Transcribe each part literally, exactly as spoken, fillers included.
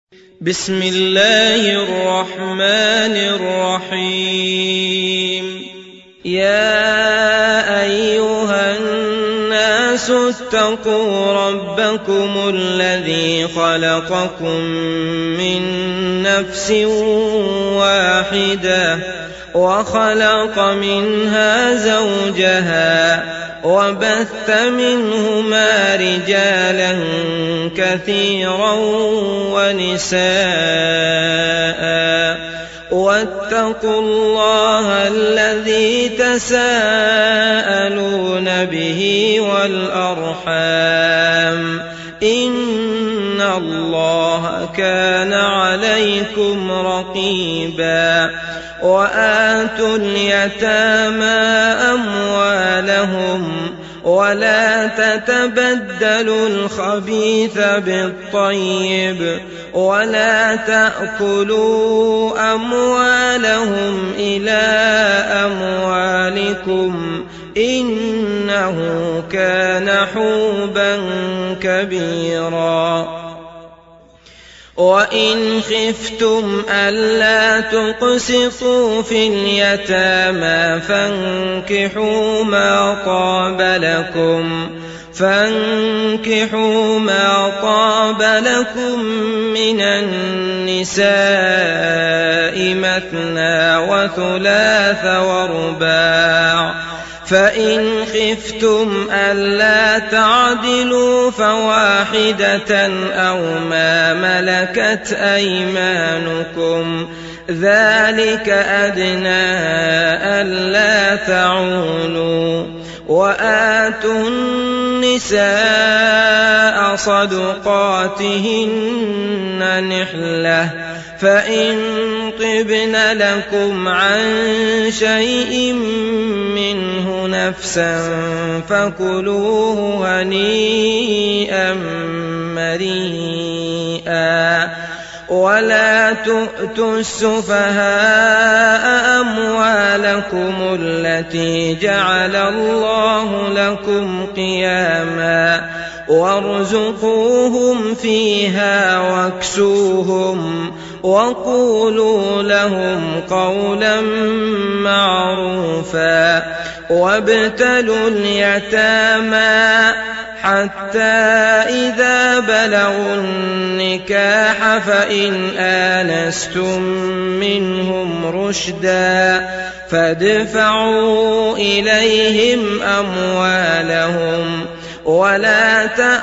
بسم الله الرحمن الرحيم يا أيها الناس اتقوا ربكم الذي خلقكم من نفس واحدة وخلق منها زوجها وبث منهما رجالا كثيرا ونساء واتقوا الله الذي تساءلون به والأرحام إن الله كان عليكم رقيبا وآتوا اليتامى أموالهم ولا تتبدلوا الخبيث بالطيب ولا تأكلوا أموالهم إلى أموالكم إنه كان حوبا كبيرا وإن خفتم ألا تقسطوا في اليتامى فانكحوا ما طاب لكم فانكحوا ما طاب لكم من النساء مثنى وثلاث ورباع فإن خفتم ألا تعدلوا فواحدة أو ما ملكت أيمانكم ذلك أدنى ألا تعولوا وآتوا النساء صدقاتهن نحلة فإن طبن لكم عن شيء منه نفسا فكلوه هنيئا مريئا ولا تؤتوا السفهاء أموالكم التي جعل الله لكم قياما وارزقوهم فيها واكسوهم وقولوا لهم قولا معروفا وابتلوا اليتامى حتى إذا بلغوا النكاح فإن آنستم منهم رشدا فادفعوا إليهم أموالهم ولا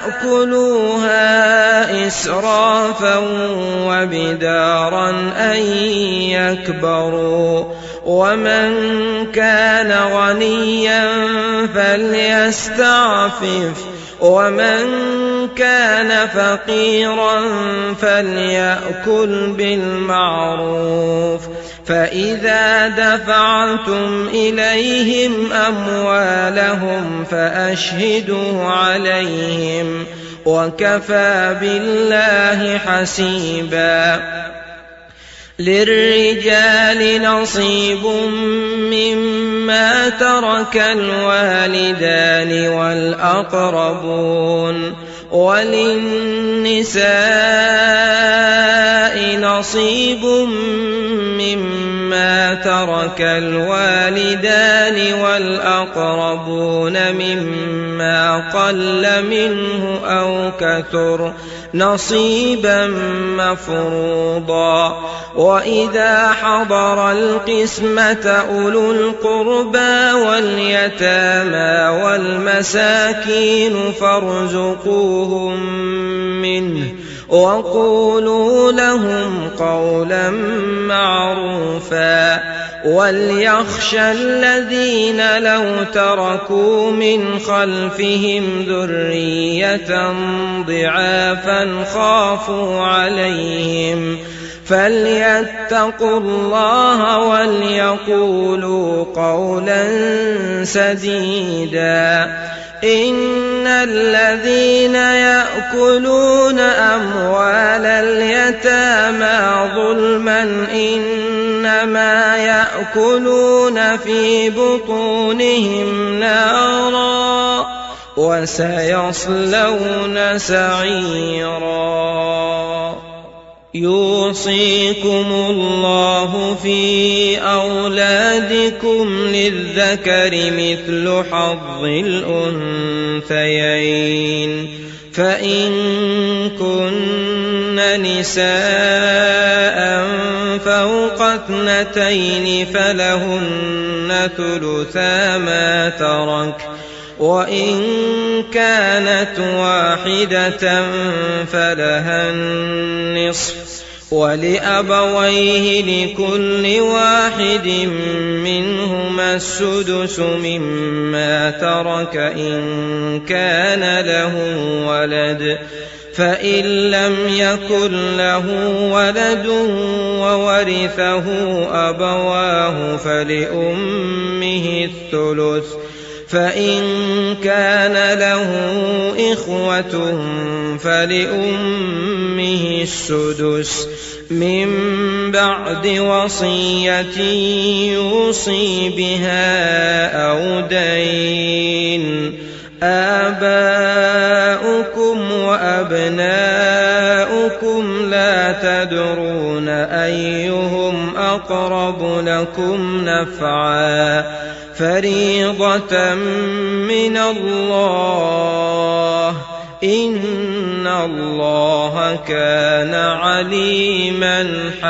تأكلوها إسرافا وبدارا أن يكبروا ومن كان غنيا فليستعفف ومن كان فقيرا فليأكل بالمعروف فإذا دفعتم إليهم أموالهم فأشهدوا عليهم وكفى بالله حسيبا للرجال نصيب مما ترك الوالدان والأقربون وللنساء نصيب مما ترك الوالدان والأقربون مما قل منه أو كثر نصيبا مفروضا وإذا حضر القسمة أولو القربى واليتامى والمساكين فارزقوهم منه وقولوا لهم قولا معروفا وليخشى الذين لو تركوا من خلفهم ذرية ضعافا خافوا عليهم فليتقوا الله وليقولوا قولا سديدا إن الذين يأكلون أموال اليتامى ظلما إنما يأكلون في بطونهم نارا وسيصلون سعيرا. يوصيكم الله في أولادكم للذكر مثل حظ الأنثيين فإن كن نساء فوق اثنتين فلهن ثلثا ما ترك وإن كانت واحدة فلها النصف ولأبويه لكل واحد منهما السدس مما ترك إن كان له ولد فإن لم يكن له ولد وورثه أبواه فلأمه الثلث فإن كان له إخوة فلأمه السدس من بعد وصية يوصي بها أو دين آباؤكم وأبناؤكم لا تدرون أيهم أقرب لكم نفعا فريضة من الله إن الله كان عليما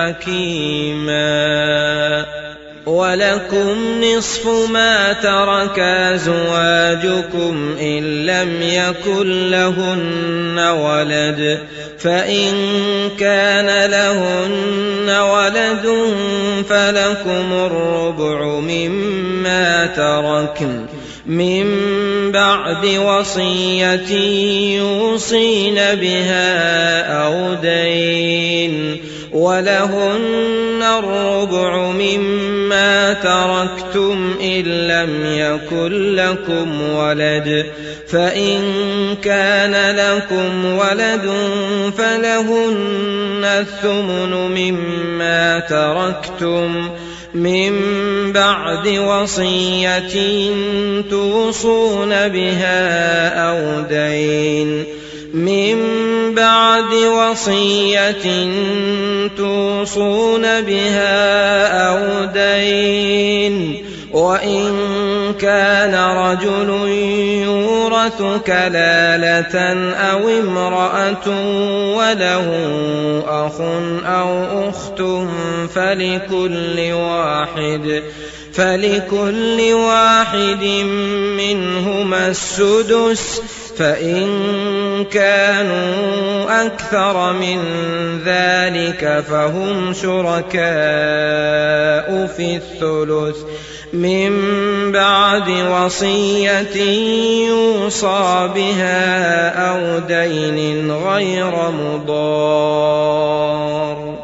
حكيما ولكم نصف ما ترك أزواجكم إن لم يكن لهن ولد فإن كان لهن ولد فلكم الربع مما تركن من بعد وصية يوصين بها أو دين ولهن الربع مما تركتم إن لم يكن لكم ولد فإن كان لكم ولد فلهن الثمن مما تركتم من بعد وصية توصون بها أو دين من بعد وصية توصون بها أو دين وإن كان رجل يورث كلالة أو امرأة وله أخ أو أخت فلكل واحد فلكل واحد منهما السدس فإن كانوا أكثر من ذلك فهم شركاء في الثلث من بعد وصية يوصى بها أو دين غير مضار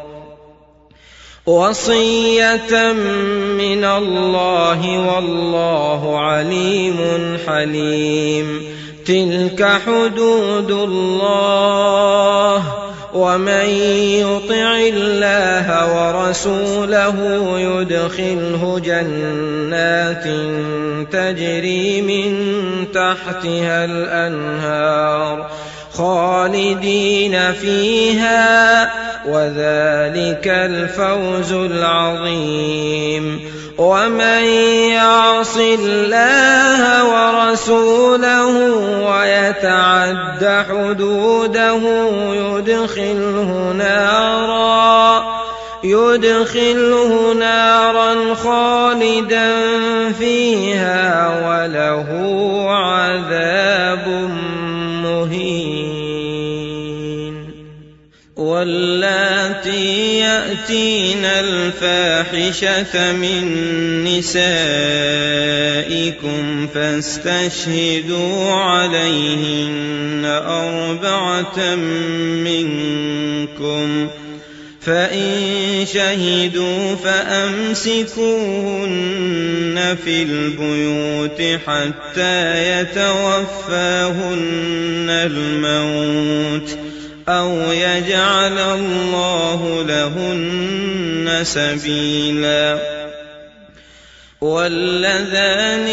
وصية من الله والله عليم حليم تلك حدود الله ومن يطع الله ورسوله يدخله جنات تجري من تحتها الأنهار خالدين فيها وذلك الفوز العظيم ومن يعص الله ورسوله ويتعد حدوده يدخله نارا يدخله نارا خالدا فيها وله عذاب مهين واللاتي يأتين الفاحشة من نسائكم فاستشهدوا عليهن أربعة منكم فإن شهدوا فأمسكوهن في البيوت حتى يتوفاهن الموت أو يجعل الله لهن سبيلا واللذان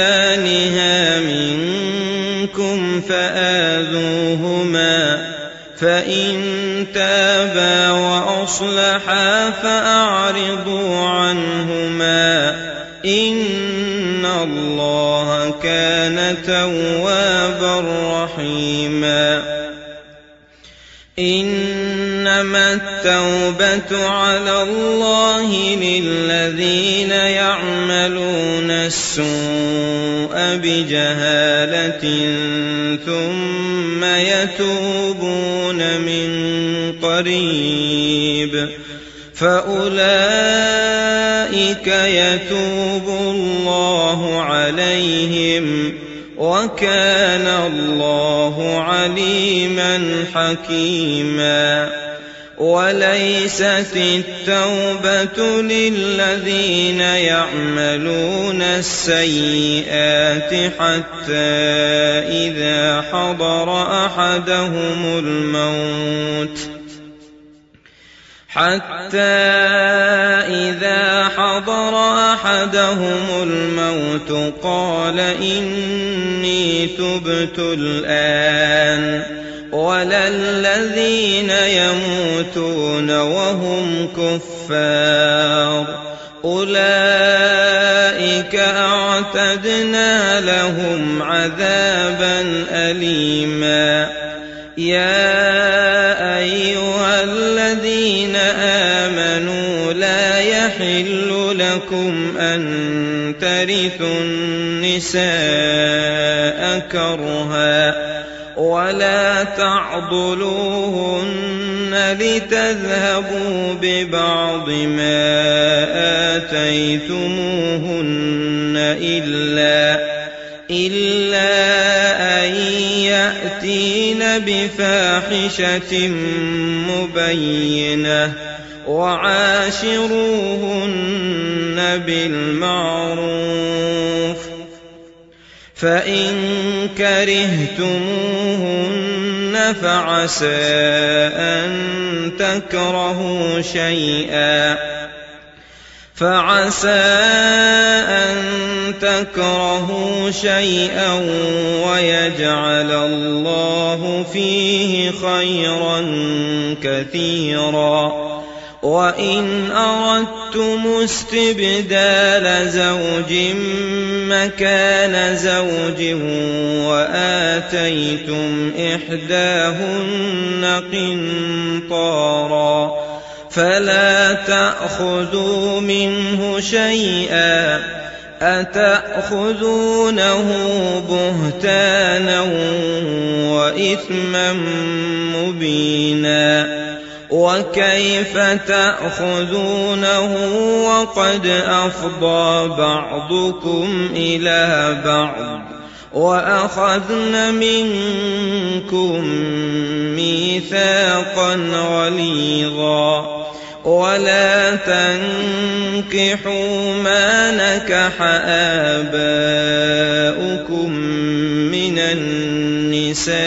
يأتيانها منكم فآذوهما فإن تابا وأصلحا فأعرضوا عنهما إن الله كان توابا رحيما إنما التوبة على الله للذين يعملون السوء بجهالة ثم يتوبون من قريب فأولئك يتوب الله عليهم وكان الله عليما حكيما وليست التوبة للذين يعملون السيئات حتى إذا حضر أحدهم الموت حتى إذا حضر أحدهم الموت قال إني تبت الآن ولا الذين يموتون وهم كفار أولئك أعتدنا لهم عذابا أليما يا أيها الذين آمنوا لا يحل لكم أن ترثوا النساء كرها ولا تعضلوهن لتذهبوا ببعض ما آتيتموهن إلا إلا أن يأتين بفاحشة مبينة وعاشروهن بالمعروف فإن كرهتموهن فعسى أن تكرهوا شيئا فعسى أن تكرهوا شيئا ويجعل الله فيه خيرا كثيرا وإن أردتم استبدال زوج مكان زوج وآتيتم إحداهن قنطارا فلا تأخذوا منه شيئا أتأخذونه بهتانا وإثما مبينا وكيف تأخذونه وقد أفضى بعضكم إلى بعض وأخذن منكم ميثاقا غليظا ولا تنكحوا ما نكح آباؤكم من النساء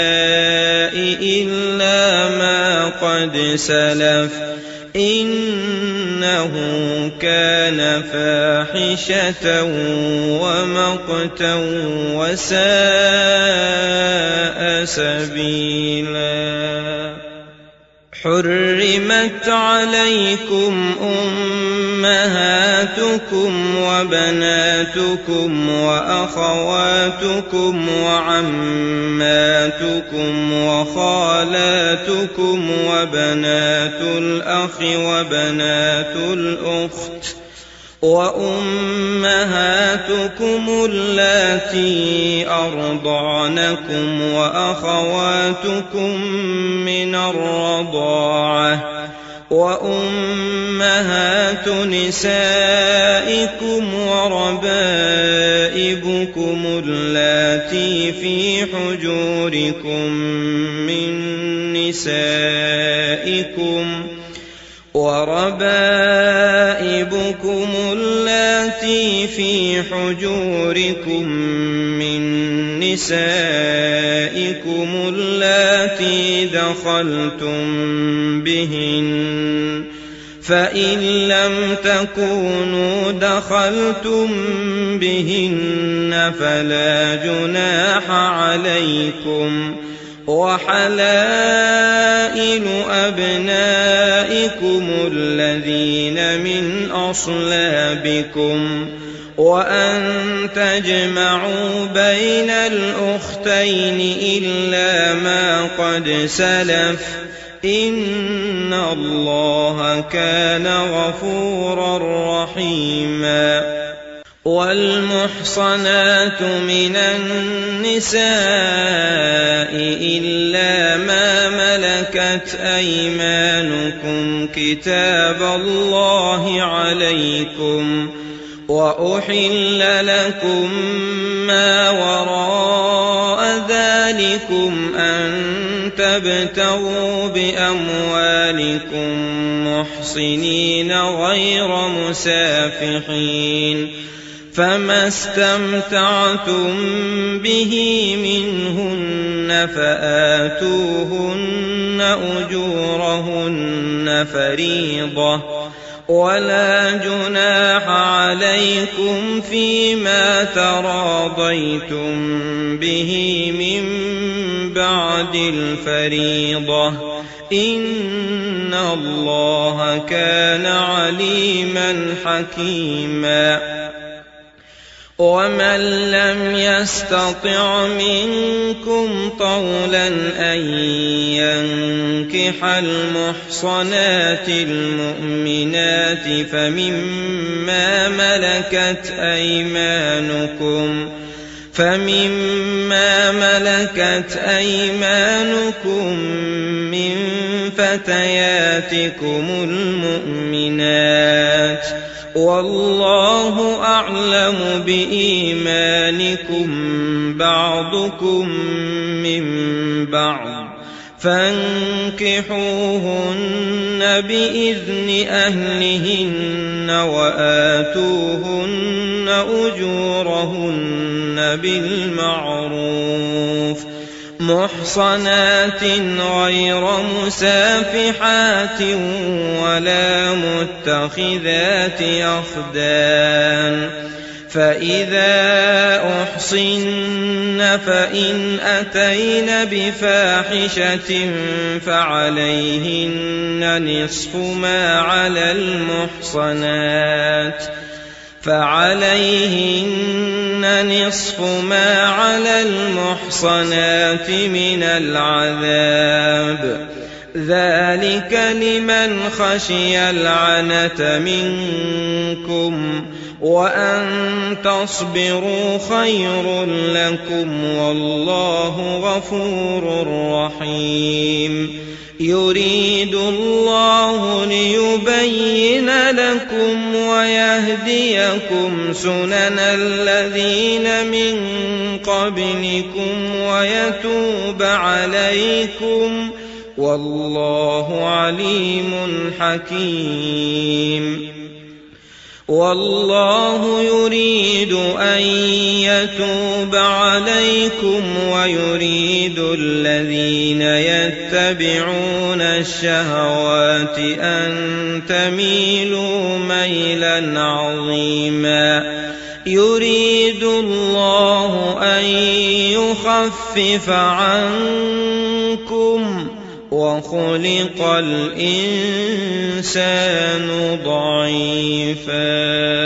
إلا ما قد سلف إنه كان فاحشة ومقتا وساء سبيلا حرمت عليكم أمهاتكم وبناتكم وأخواتكم وعماتكم وخالاتكم وبنات الأخ وبنات الأخت وأمهاتكم اللاتي أرضعنكم وأخواتكم من الرضاعة وأمهات نسائكم وربائبكم اللاتي في حجوركم من نسائكم وربائبكم اللاتي في حجوركم من نسائكم اللاتي دخلتم بهن فإن لم تكونوا دخلتم بهن فلا جناح عليكم وحلائل أبنائكم الذين من أصلابكم وأن تجمعوا بين الأختين إلا ما قد سلف إن الله كان غفورا رحيما. والمحصنات من النساء إلا ما ملكت أيمانكم كتاب الله عليكم وأحل لكم ما وراء ذلكم أن تبتغوا بأموالكم محصنين غير مسافحين فما استمتعتم به منهن فآتوهن أجورهن فريضة ولا جناح عليكم فيما تراضيتم به من بعد الفريضة إن الله كان عليما حكيما. ومن لم يستطع منكم طولا أن ينكح المحصنات المؤمنات فمما ملكت أيمانكم فمما ملكت أيمانكم من فتياتكم المؤمنات والله أعلم بإيمانكم بعضكم من بعض فانكحوهن بإذن أهلهن وآتوهن أجورهن بالمعروف محصنات غير مسافحات ولا متخذات أخدان فإذا أحصن فإن أتين بفاحشة فعليهن نصف ما على المحصنات فعليهن نصف ما على المحصنات من العذاب ذلك لمن خشي العنة منكم وأن تصبروا خير لكم والله غفور رحيم. يريد الله ليبين لكم ويهديكم سنن الذين من قبلكم ويتوب عليكم والله عليم حكيم. والله يريد أن يتوب عليكم ويريد الذين يتبعون الشهوات أن تميلوا ميلا عظيما. يريد الله أن يخفف عنكم وخلق الإنسان ضعيفا.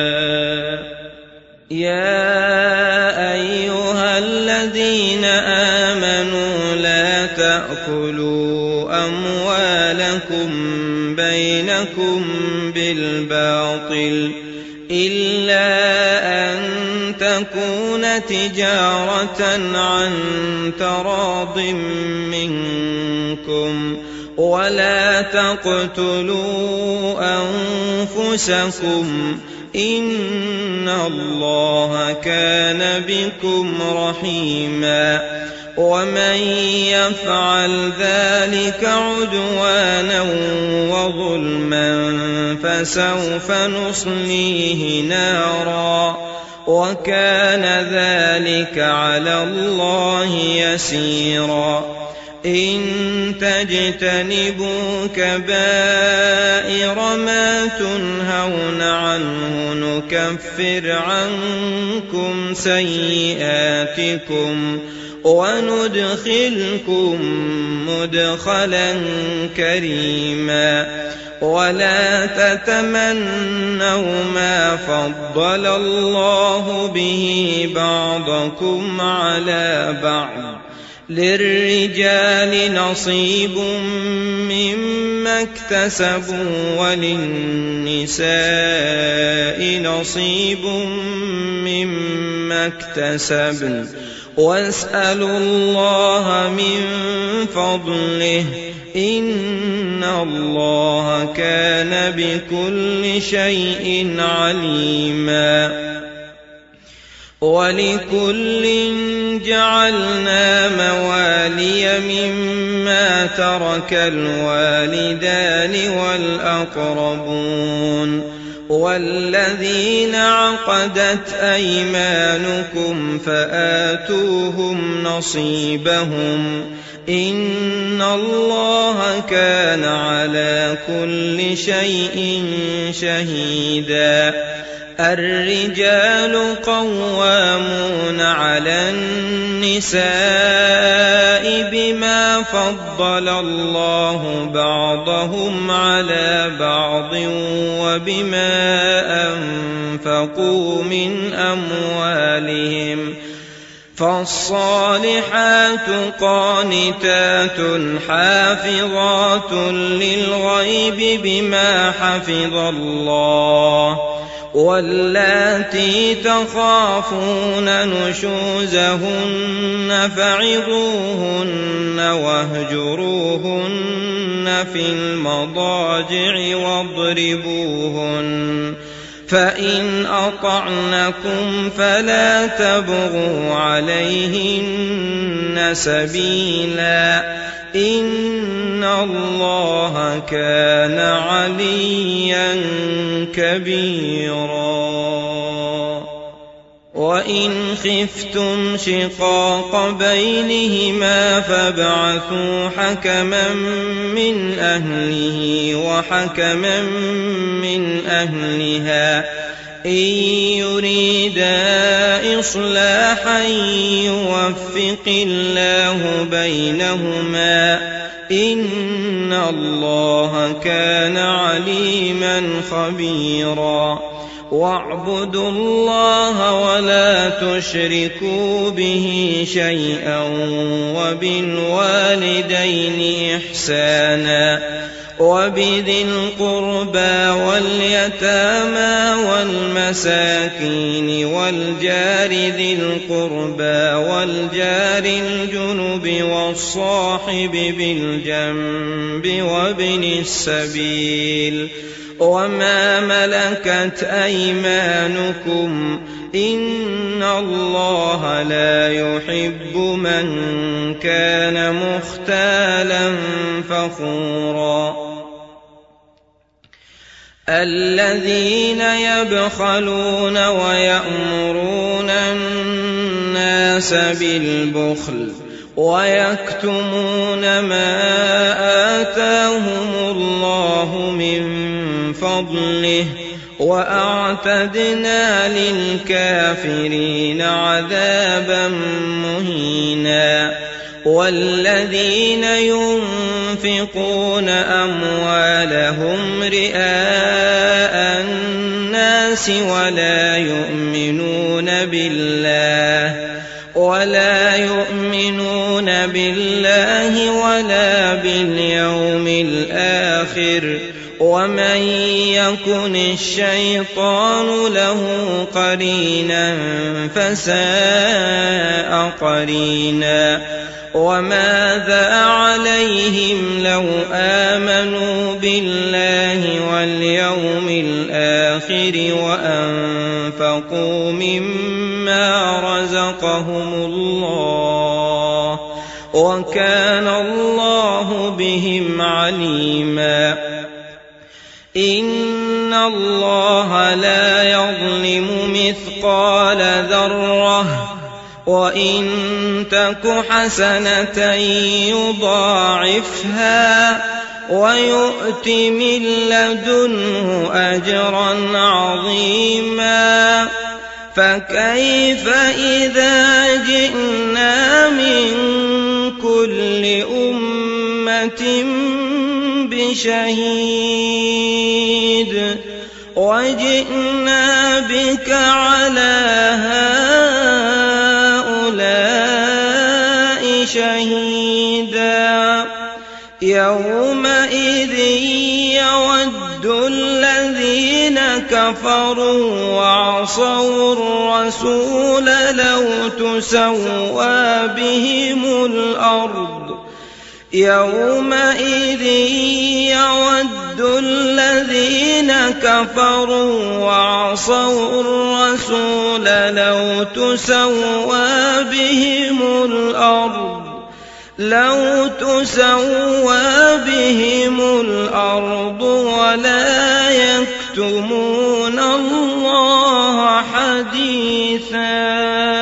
يا أيها الذين آمنوا لا تأكلوا أموالكم بينكم بالباطل إلا أن تكون تجارة عن تراض منكم ولا تقتلوا أنفسكم إن الله كان بكم رحيما. ومن يفعل ذلك عدوانا وظلما فسوف نصليه نارا وكان ذلك على الله يسيرا. إن تجتنبوا كبائر ما تنهون عنه نكفر عنكم سيئاتكم وندخلكم مدخلا كريما ولا تتمنوا ما فضل الله به بعضكم على بعض للرجال نصيب مما اكتسبوا وللنساء نصيب مما اكتسبن واسألوا الله من فضله إن الله كان بكل شيء عليما ولكل جعلنا موالي مما ترك الوالدان والأقربون والذين عقدت أيمانكم فآتوهم نصيبهم إن الله كان على كل شيء شهيدا الرجال قوامون على النساء بما فضل الله بعضهم على بعض وبما أنفقوا من أموالهم فالصالحات قانتات حافظات للغيب بما حفظ الله واللاتي تخافون نشوزهن فعظوهن واهجروهن في المضاجع واضربوهن فإن أطعنكم فلا تبغوا عليهن سبيلا إن الله كان عليا كبيرا وإن خفتم شقاق بينهما فابعثوا حكما من أهله وحكما من أهلها إن يريدا إصلاحا يوفق الله بينهما إن الله كان عليما خبيرا واعبدوا الله ولا تشركوا به شيئا وبالوالدين إحسانا وبذي القربى واليتامى والمساكين والجار ذي القربى والجار الجنب والصاحب بالجنب وابن السبيل وما ملكت أيمانكم إن الله لا يحب من كان مختالا فخورا الذين يبخلون ويأمرون الناس بالبخل ويكتمون ما آتاهم الله من فضله وأعتدنا للكافرين عذابا مهينا والذين ينفقون أموالهم رئاء الناس ولا يؤمنون بالله ولا يؤمنون بالله ولا باليوم الآخر ومن يكن الشيطان له قرينا فساء قرينا وماذا عليهم لو آمنوا بالله واليوم الآخر وأنفقوا مما رزقهم الله وكان الله بهم عليما إن الله لا يظلم مثقال ذرة وإن تك حسنة يضاعفها ويؤت من لدنه أجرا عظيما فكيف إذا جئنا من كل أمة بشهيد وجئنا بك على هؤلاء شهيدا يومئذ يود الذين كفروا وعصوا الرسول لو تسوى بهم الأرض يومئذ يود الذين كفروا وعصوا الرسول لو تسوى بهم الأرض لو تسوى بهم الأرض ولا يكتمون الله حديثا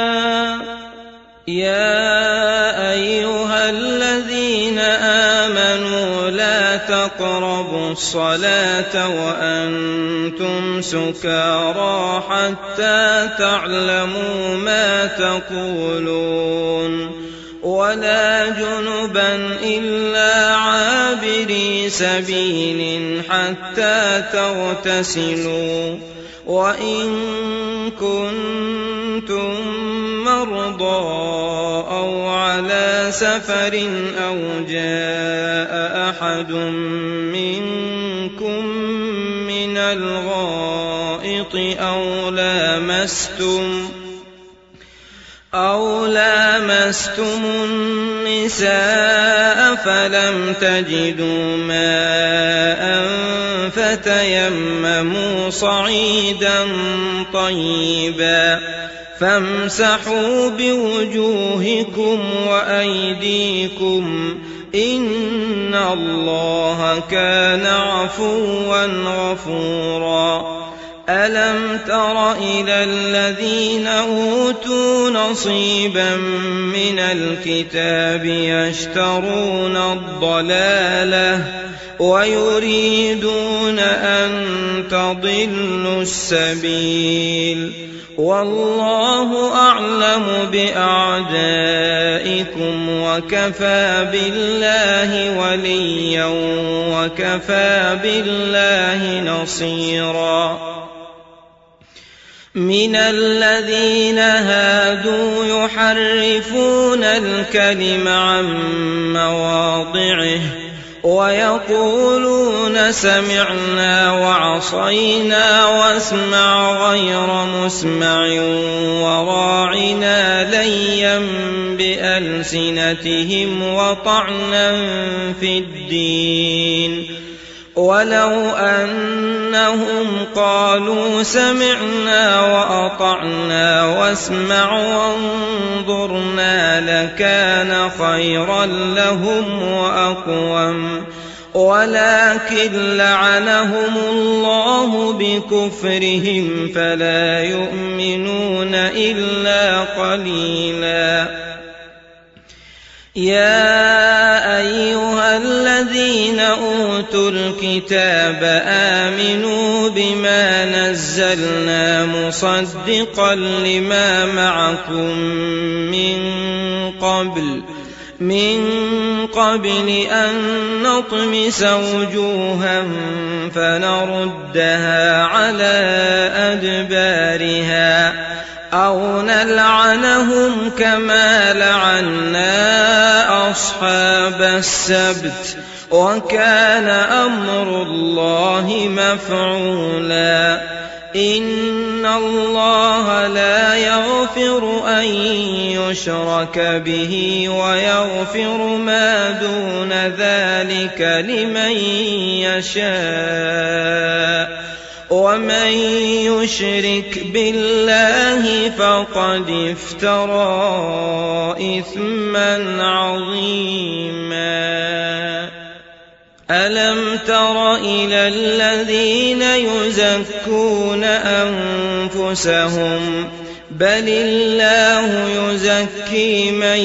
يا أيها الذين آمنوا لا تقربوا الصلاة وأنتم سكارى حتى تعلموا ما تقولون ولا جنبا إلا عابري سبيل حتى تغتسلوا وإن كنتم مرضى أو على سفر أو جاء أحد منكم من الغائط أو لامستم أو لامستم النساء فلم تجدوا ماء فتيمموا صعيدا طيبا فامسحوا بوجوهكم وأيديكم إن الله كان عفوا غفورا ألم تر إلى الذين أوتوا نصيبا من الكتاب يشترون الضلالة ويريدون أن تضلوا السبيل والله أعلم بأعدائكم وكفى بالله وليا وكفى بالله نصيرا من الذين هادوا يحرفون الكلم عن مواضعه ويقولون سمعنا وعصينا واسمع غير مسمع وراعنا ليا بألسنتهم وطعنا في الدين ولو أنهم قالوا سمعنا وأطعنا واسمع وانظرنا لكان خيرا لهم وأقوم ولكن لعنهم الله بكفرهم فلا يؤمنون إلا قليلا يا أيها الذين أوتوا الكتاب آمنوا بما نزلنا مصدقا لما معكم من قبل من قبل أن نطمس وجوها فنردها على أدبارها أو نلعنهم كما لعنا أصحاب السبت وكان أمر الله مفعولا إن الله لا يغفر أن يشرك به ويغفر ما دون ذلك لمن يشاء ومن يشرك بالله فقد افترى إثما عظيما ألم تر إلى الذين يزكون أنفسهم بل الله يزكي من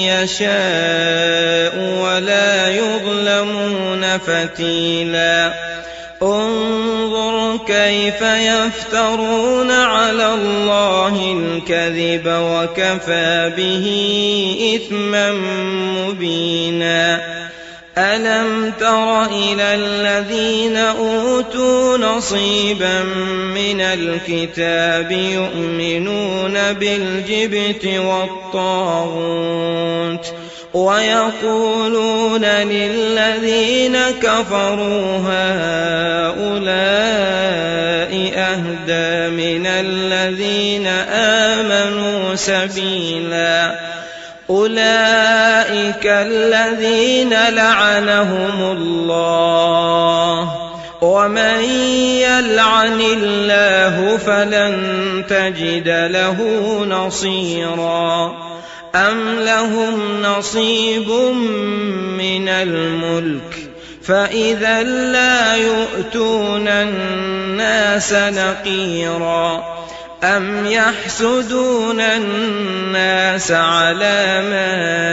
يشاء ولا يظلمون فتيلا انظر كيف يفترون على الله الكذب وكفى به إثما مبينا ألم تر إلى الذين أوتوا نصيبا من الكتاب يؤمنون بالجبت والطاغوت ويقولون للذين كفروا هؤلاء أهدى من الذين آمنوا سبيلا أولئك الذين لعنهم الله ومن يلعن الله فلن تجد له نصيرا أم لهم نصيب من الملك فإذا لا يؤتون الناس نقيرا أم يحسدون الناس على ما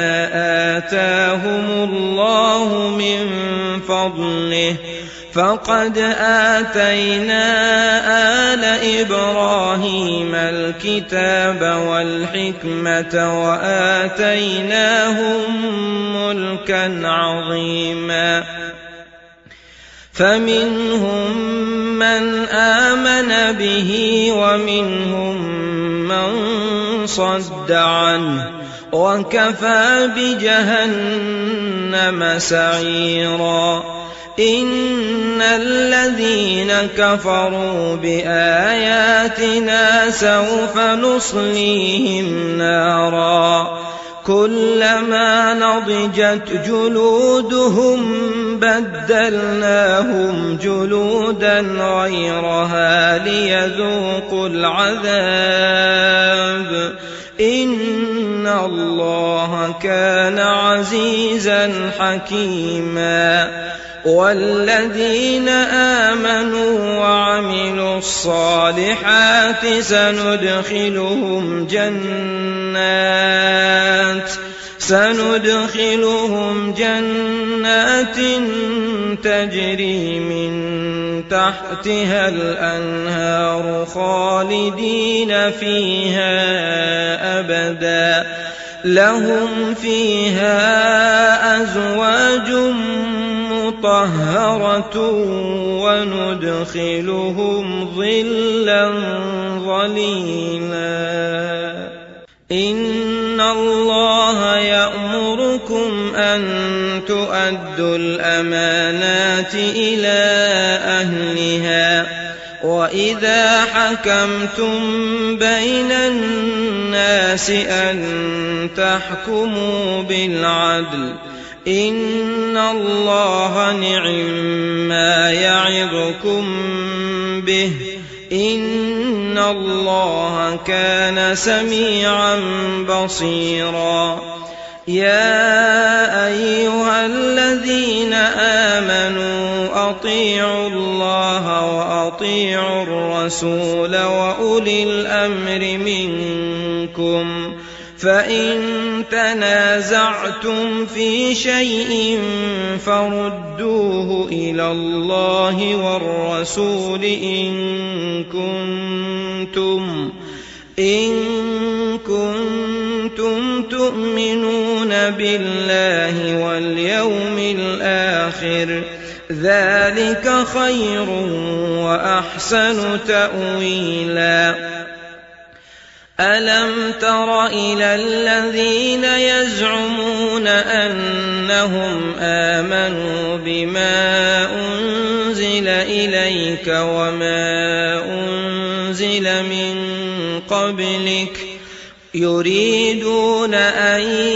آتاهم الله من فضله فقد آتينا آل إبراهيم الكتاب والحكمة وآتيناهم ملكا عظيما فمنهم من آمن به ومنهم من صد عنه وكفى بجهنم سعيرا إن الذين كفروا بآياتنا سوف نصليهم نارا كلما نضجت جلودهم بدلناهم جلودا غيرها ليذوقوا العذاب إن الله كان عزيزا حكيما والذين آمنوا وعملوا الصالحات سندخلهم جنات سندخلهم جنات تجري من تحتها الأنهار خالدين فيها أبدا لهم فيها أزواج مطهرة وندخلهم ظلا ظليلا إن الله يأمركم أن تؤدوا الأمانات إلى أهلها وإذا حكمتم بين الناس أن تحكموا بالعدل إن الله نعما يعظكم به إن الله كان سميعا بصيرا يا أيها الذين آمنوا أطيعوا الله وأطيعوا الرسول وأولي الأمر منكم فإن تنازعتم في شيء فردوه إلى الله والرسول إن كنتم إن كنتم تؤمنون بالله واليوم الآخر ذلك خير وأحسن تأويلا ألم تر إلى الذين يزعمون أنهم آمنوا بما أنزل إليك وما أنزل من قبلك يريدون أن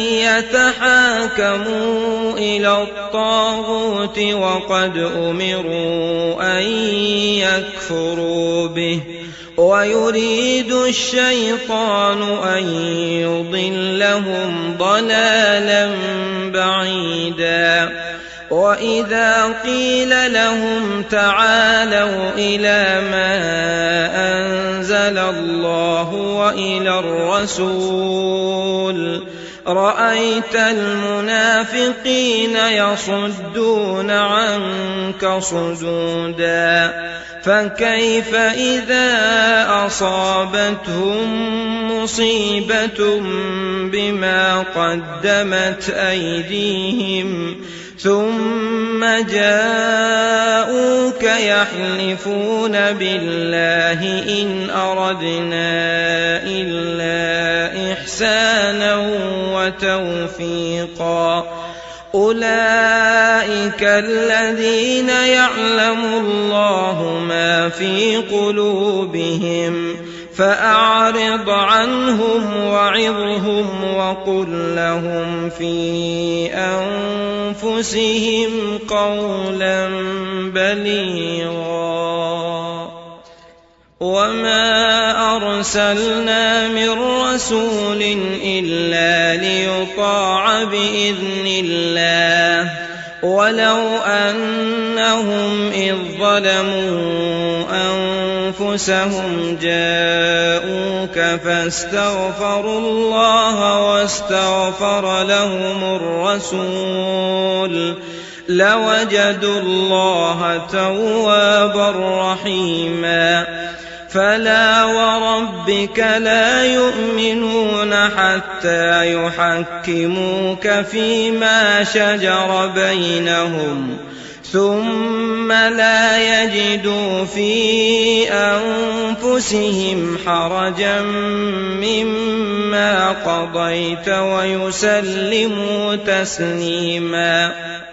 يتحاكموا إلى الطاغوت وقد أمروا أن يكفروا به ويريد الشيطان أن يضلهم ضلالا بعيدا وإذا قيل لهم تعالوا إلى ما أنزل الله وإلى الرسول رأيت المنافقين يصدون عنك صدودا فكيف إذا أصابتهم مصيبة بما قدمت أيديهم ثم جاءوك يحلفون بالله إن أردنا إلا إحسانا وتوفيقا أولئك الذين يعلم الله ما في قلوبهم فأعرض عنهم وعظهم وقل لهم في أنفسهم قولا بليغا وما أرسلنا من رسول إلا ليطاع بإذن الله ولو أنهم إذ ظلموا أنفسهم جاءوك فاستغفروا الله واستغفر لهم الرسول لوجدوا الله توابا رحيما فلا وربك لا يؤمنون حتى يحكموك فيما شجر بينهم ثم لا يجدوا في أنفسهم حرجا مما قضيت ويسلموا تسليما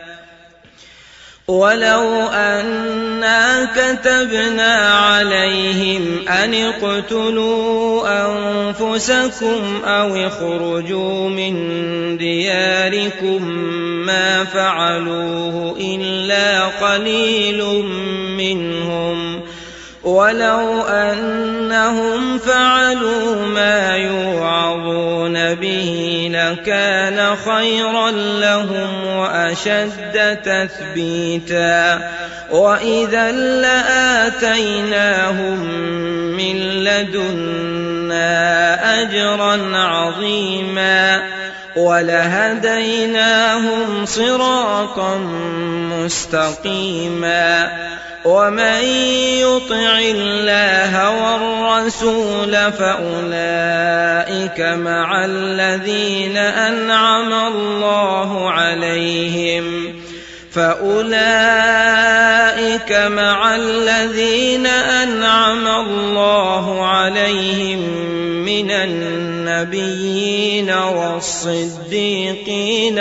ولو أنا كتبنا عليهم أن اقتلوا أنفسكم أو اخرجوا من دياركم ما فعلوه إلا قليل منهم ولو أنهم فعلوا ما يوعظون به لكان خيرا لهم وأشد تثبيتا وإذا لآتيناهم من لدنا أجرا عظيما ولهديناهم صراطا مستقيما ومن يطع الله والرسول فأولئك مع الذين أنعم الله عليهم فأولئك مع الذين أنعم الله عليهم من النبيين والصديقين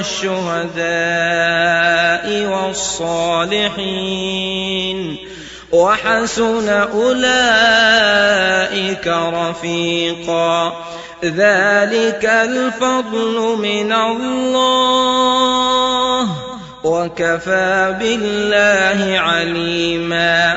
والشهداء والصالحين وحسن أولئك رفيقا ذلك الفضل من الله وكفى بالله عليما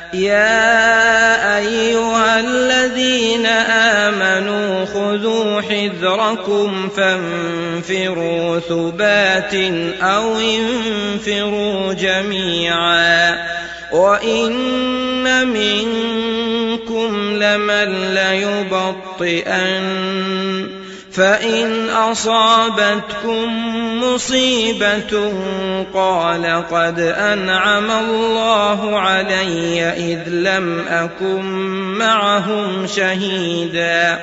يا أيها الذين آمنوا خذوا حذركم فانفروا ثبات أو انفروا جميعا وإن منكم لمن ليبطئن فإن أصابتكم مصيبة قال قد أنعم الله علي إذ لم أكن معهم شهيدا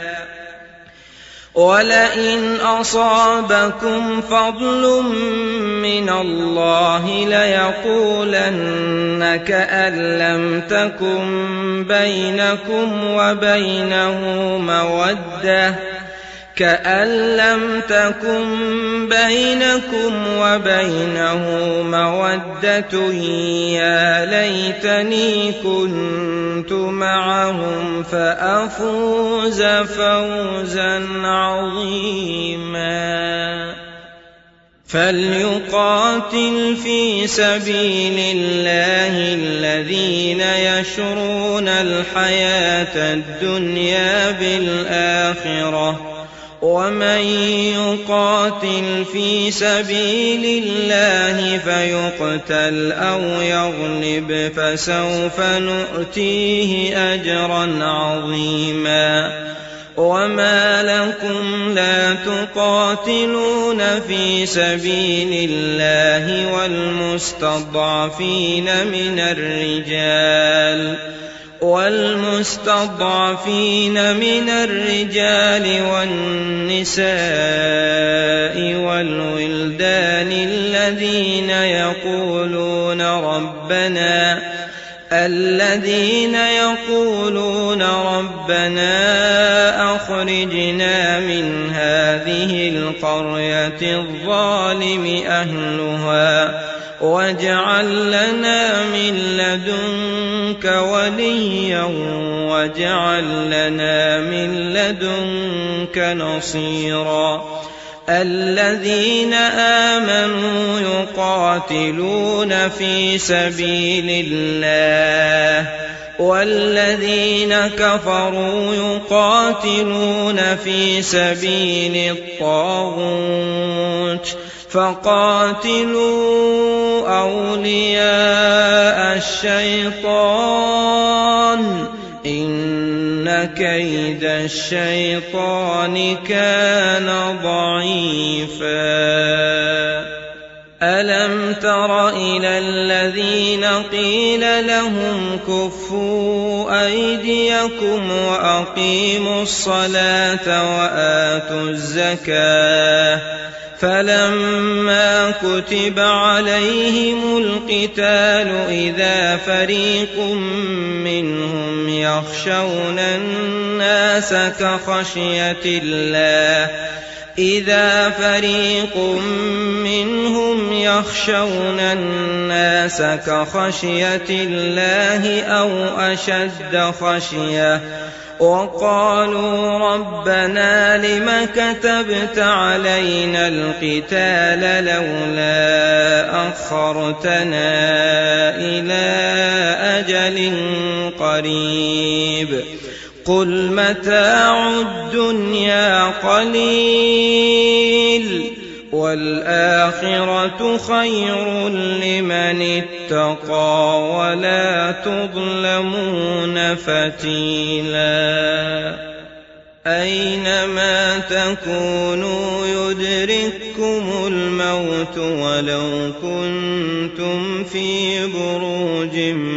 ولئن أصابكم فضل من الله ليقولن كأن لم تكن بينكم وبينه مودة كأن لم تكن بينكم وبينه مودة يا ليتني كنت معهم فأفوز فوزا عظيما فليقاتل في سبيل الله الذين يشرون الحياة الدنيا بالآخرة ومن يقاتل في سبيل الله فيقتل أو يغلب فسوف نؤتيه أجرا عظيما وما لكم لا تقاتلون في سبيل الله والمستضعفين من الرجال والمستضعفين من الرجال والنساء والولدان الذين يقولون ربنا الذين يقولون ربنا أخرجنا من هذه القرية الظالم أهلها واجعل لنا من لدنك وليا واجعل لنا من لدنك نصيرا الذين آمنوا يقاتلون في سبيل الله والذين كفروا يقاتلون في سبيل الطاغوت فقاتلوا أولياء الشيطان إن كيد الشيطان كان ضعيفا ألم تر إلى الذين قيل لهم كفوا أيديكم وأقيموا الصلاة وآتوا الزكاة فلما كتب عليهم القتال إذا فريق منهم يخشون الناس كخشية الله إذا فريق منهم يخشون الناس كخشية الله أو أشد خشية وقالوا ربنا لم كتبت علينا القتال لولا أخرتنا إلى أجل قريب قل متاع الدنيا قليل والآخرة خير لمن اتقى ولا تظلمون فتيلا أينما تكونوا يدرككم الموت ولو كنتم في بروج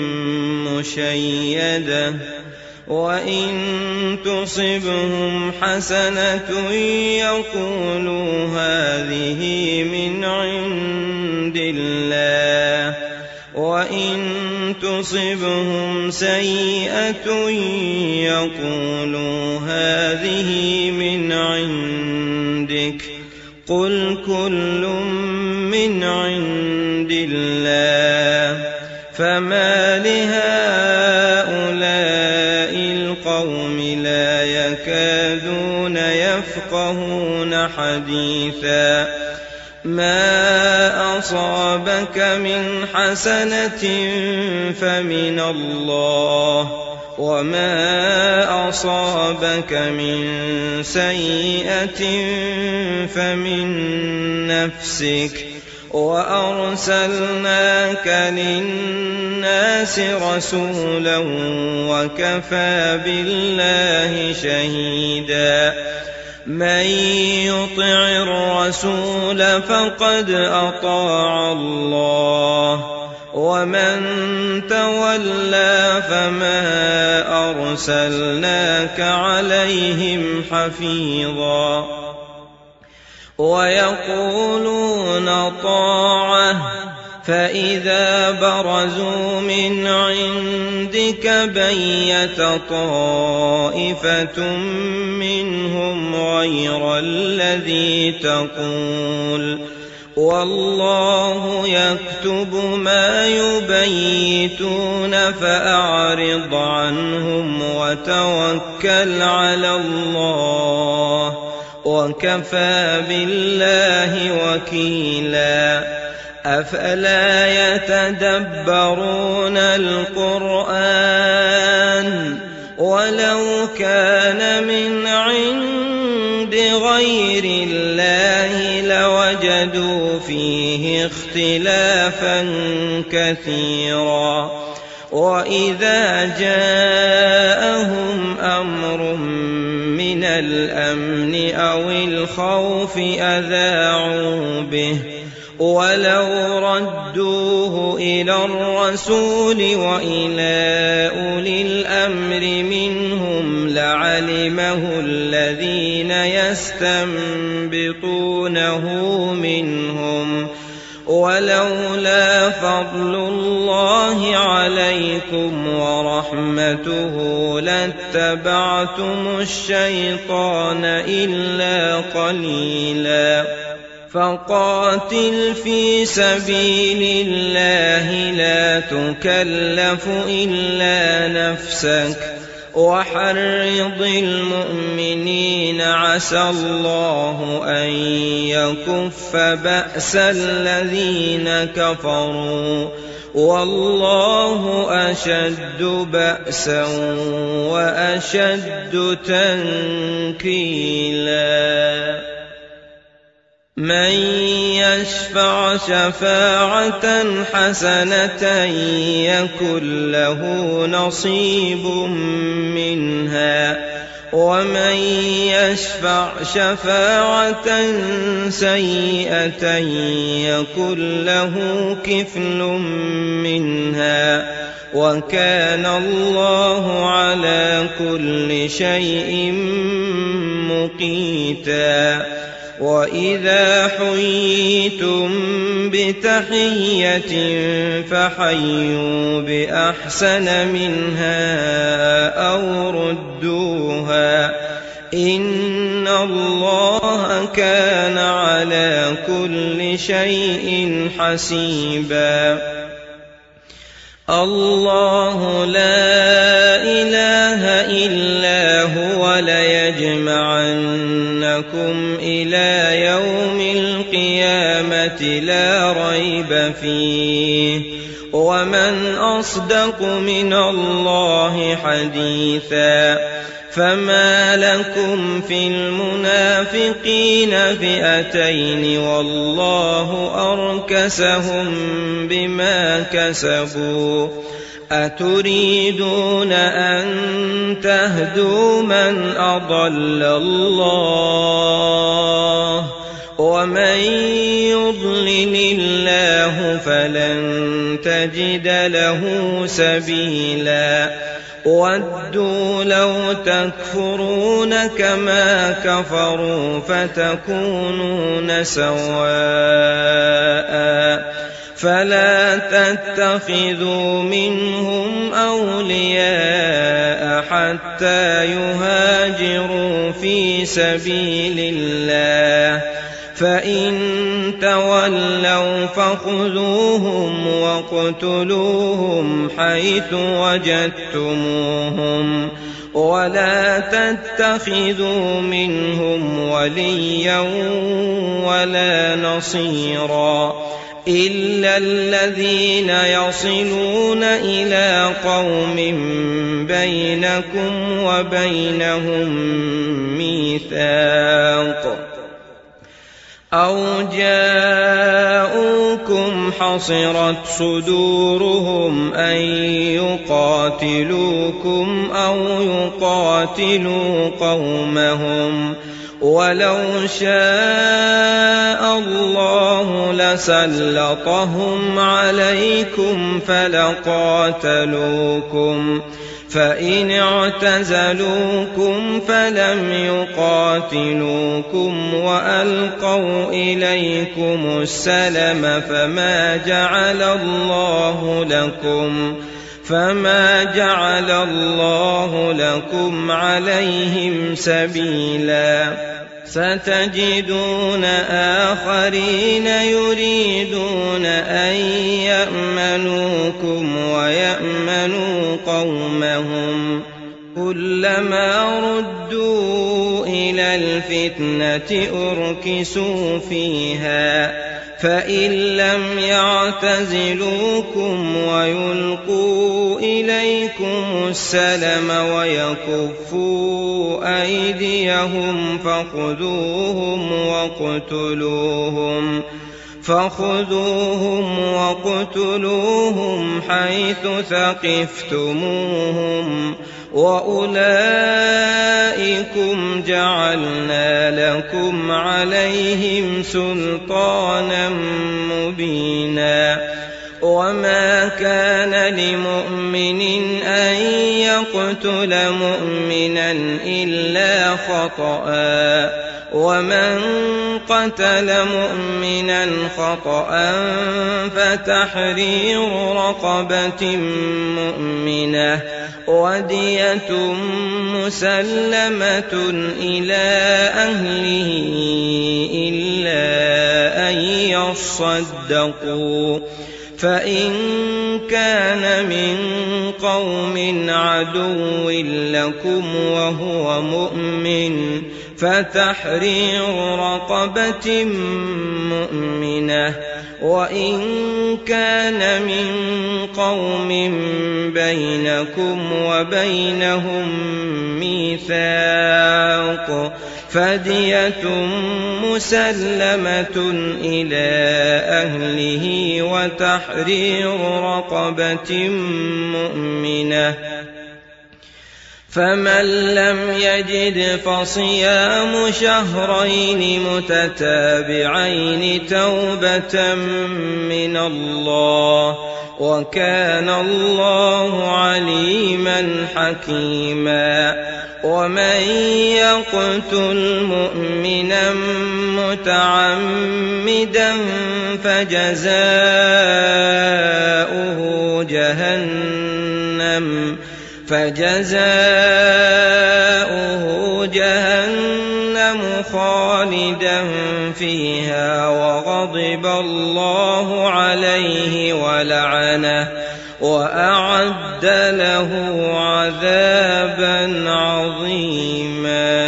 مشيدة وإن تصبهم حسنة يقولوا هذه من عند الله وإن تصبهم سيئة يقولوا هذه من عندك قل كل من عند الله فما لهؤلاء القوم لا يكادون يفقهون حديثا ما أصابك من حسنة فمن الله وما أصابك من سيئة فمن نفسك وأرسلناك للناس رسولا وكفى بالله شهيدا من يطع الرسول فقد أطاع الله ومن تولى فما أرسلناك عليهم حفيظا ويقولون طاعة فإذا برزوا من عندك بيت طائفة منهم غير الذي تقول والله يكتب ما يبيتون فأعرض عنهم وتوكل على الله وكفى بالله وكيلا أفلا يتدبرون القرآن ولو كان من عند غير الله لوجدوا فيه اختلافا كثيرا وإذا جاءهم أمر من الأمن أو الخوف أذاعوا به ولو ردوه إلى الرسول وإلى أولي الأمر منهم لعلمه الذين يستنبطونه منهم ولولا فضل الله عليكم ورحمته لاتبعتم الشيطان إلا قليلا فقاتل في سبيل الله لا تكلف إلا نفسك وحرض المؤمنين عسى الله أن يكف بأس الذين كفروا والله أشد بأسا وأشد تنكيلا من يشفع شفاعة حسنة يكن له نصيب منها ومن يشفع شفاعة سيئة يكن له كفل منها وكان الله على كل شيء مقيتا وإذا حييتم بتحية فحيوا بأحسن منها أو ردوها إن الله كان على كل شيء حسيبا الله لا إله إلا هو ليجمعنكم إلى يوم القيامة لا ريب فيه ومن أصدق من الله حديثا فما لكم في المنافقين فئتين والله أركسهم بما كسبوا أتريدون أن تهدوا من أضل الله ومن يضلل الله فلن تجد له سبيلا ودوا لو تكفرون كما كفروا فتكونون سواء فلا تتخذوا منهم أولياء حتى يهاجروا في سبيل الله فإن تولوا فخذوهم واقتلوهم حيث وجدتموهم ولا تتخذوا منهم وليا ولا نصيرا إلا الذين يصلون إلى قوم بينكم وبينهم ميثاق أو جاءوكم حصرت صدورهم أن يقاتلوكم أو يقاتلوا قومهم ولو شاء الله لسلطهم عليكم فلقاتلوكم فإن اعتزلوكم فلم يقاتلوكم وألقوا إليكم السلم فما جعل الله لكم فما جعل الله لكم عليهم سبيلا ستجدون آخرين يريدون أن يأمنوكم ويأمنوا قومهم كلما ردوا إلى الفتنة أركسوا فيها فإن لم يعتزلوكم ويلقوا إليكم السلم ويكفوا أيديهم فخذوهم واقتلوهم فخذوهم واقتلوهم حيث ثقفتموهم وأولئكم جعلنا لكم عليهم سلطانا مبينا وما كان لمؤمن أن يقتل مؤمنا إلا خطأ ومن قتل مؤمنا خطأ فتحرير رقبة مؤمنة ودية مسلمة إلى أهله إلا أن يصدقوا فإن كان من قوم عدو لكم وهو مؤمن فتحرير رقبة مؤمنة وإن كان من قوم بينكم وبينهم ميثاق فدية مسلمة إلى أهله وتحرير رقبة مؤمنة فمن لم يجد فصيام شهرين متتابعين توبة من الله وكان الله عليما حكيما ومن يقتل مؤمنا متعمدا فجزاؤه جهنم فجزاؤه جهنم خالدا فيها وغضب الله عليه ولعنه وأعد له عذابا عظيما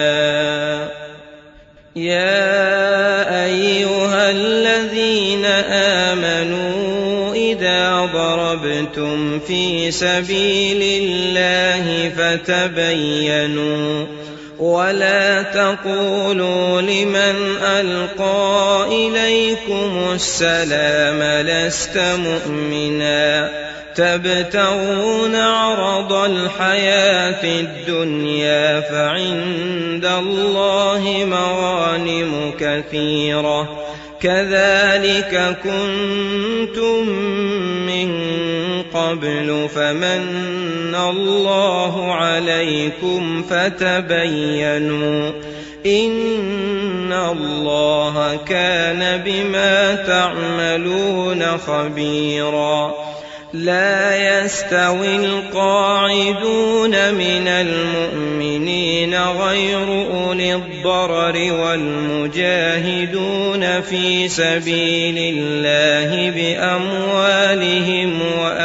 يا أيها الذين آمنوا إذا ضربتم في سبيل الله فتبينوا ولا تقولوا لمن ألقى إليكم السلام لست مؤمنا تبتغون عرض الحياة الدنيا فعند الله مغانم كثيرة كذلك كنتم من قبل فمن الله عليكم فتبينوا إن الله كان بما تعملون خبيرا لا يستوي القاعدون من المؤمنين غير أولي الضرر والمجاهدون في سبيل الله بأموالهم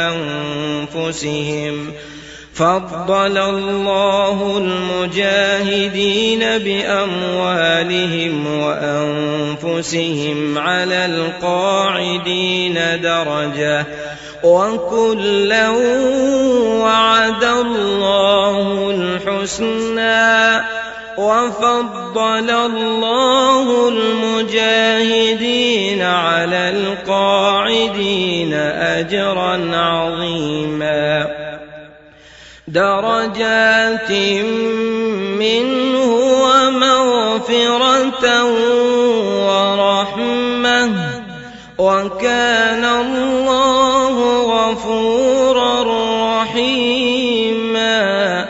وأنفسهم فضل الله المجاهدين بأموالهم وأنفسهم على القاعدين درجة وكلا وعد الله الحسنى وفضل الله المجاهدين على القاعدين أجرا عظيما درجات منه ومغفرة ورحمة وكان الله غفورا رحيما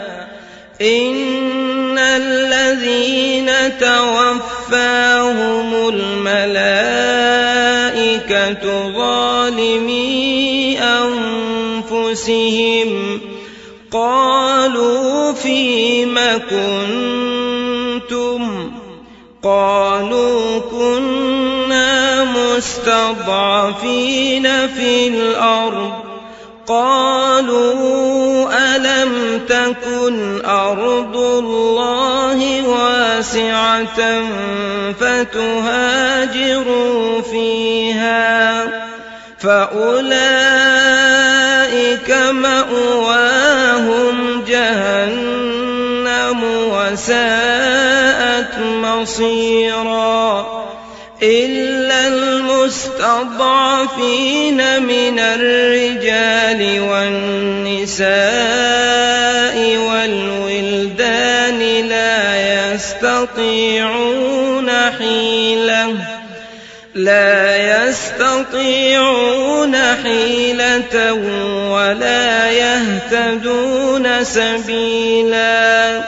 إن الذين توفاهم الملائكة ظالمي أنفسهم قالوا فيم كنتم قالوا كنا مستضعفين في الأرض قالوا ألم تكن أرض الله واسعة فتهاجروا فيها فأولئك مأواهم جهنم وساءت مصيرا إلا المسلمين المستضعفين من الرجال والنساء والولدان لا يستطيعون حيلة لا يستطيعون حيلة ولا يهتدون سبيلا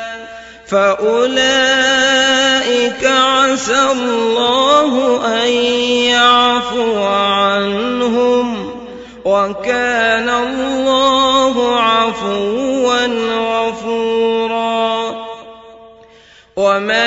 فأولئك عسى الله أن يعفو عنهم وكان الله عفوا غفورا ومن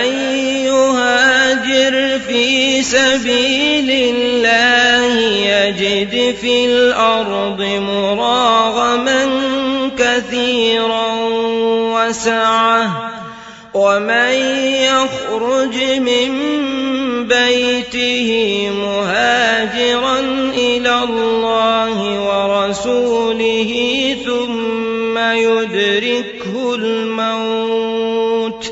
يهاجر في سبيل الله يجد في الأرض مراغما كثيرا وسعة ومن يخرج من بيته مهاجرا إلى الله ورسوله ثم يدركه الموت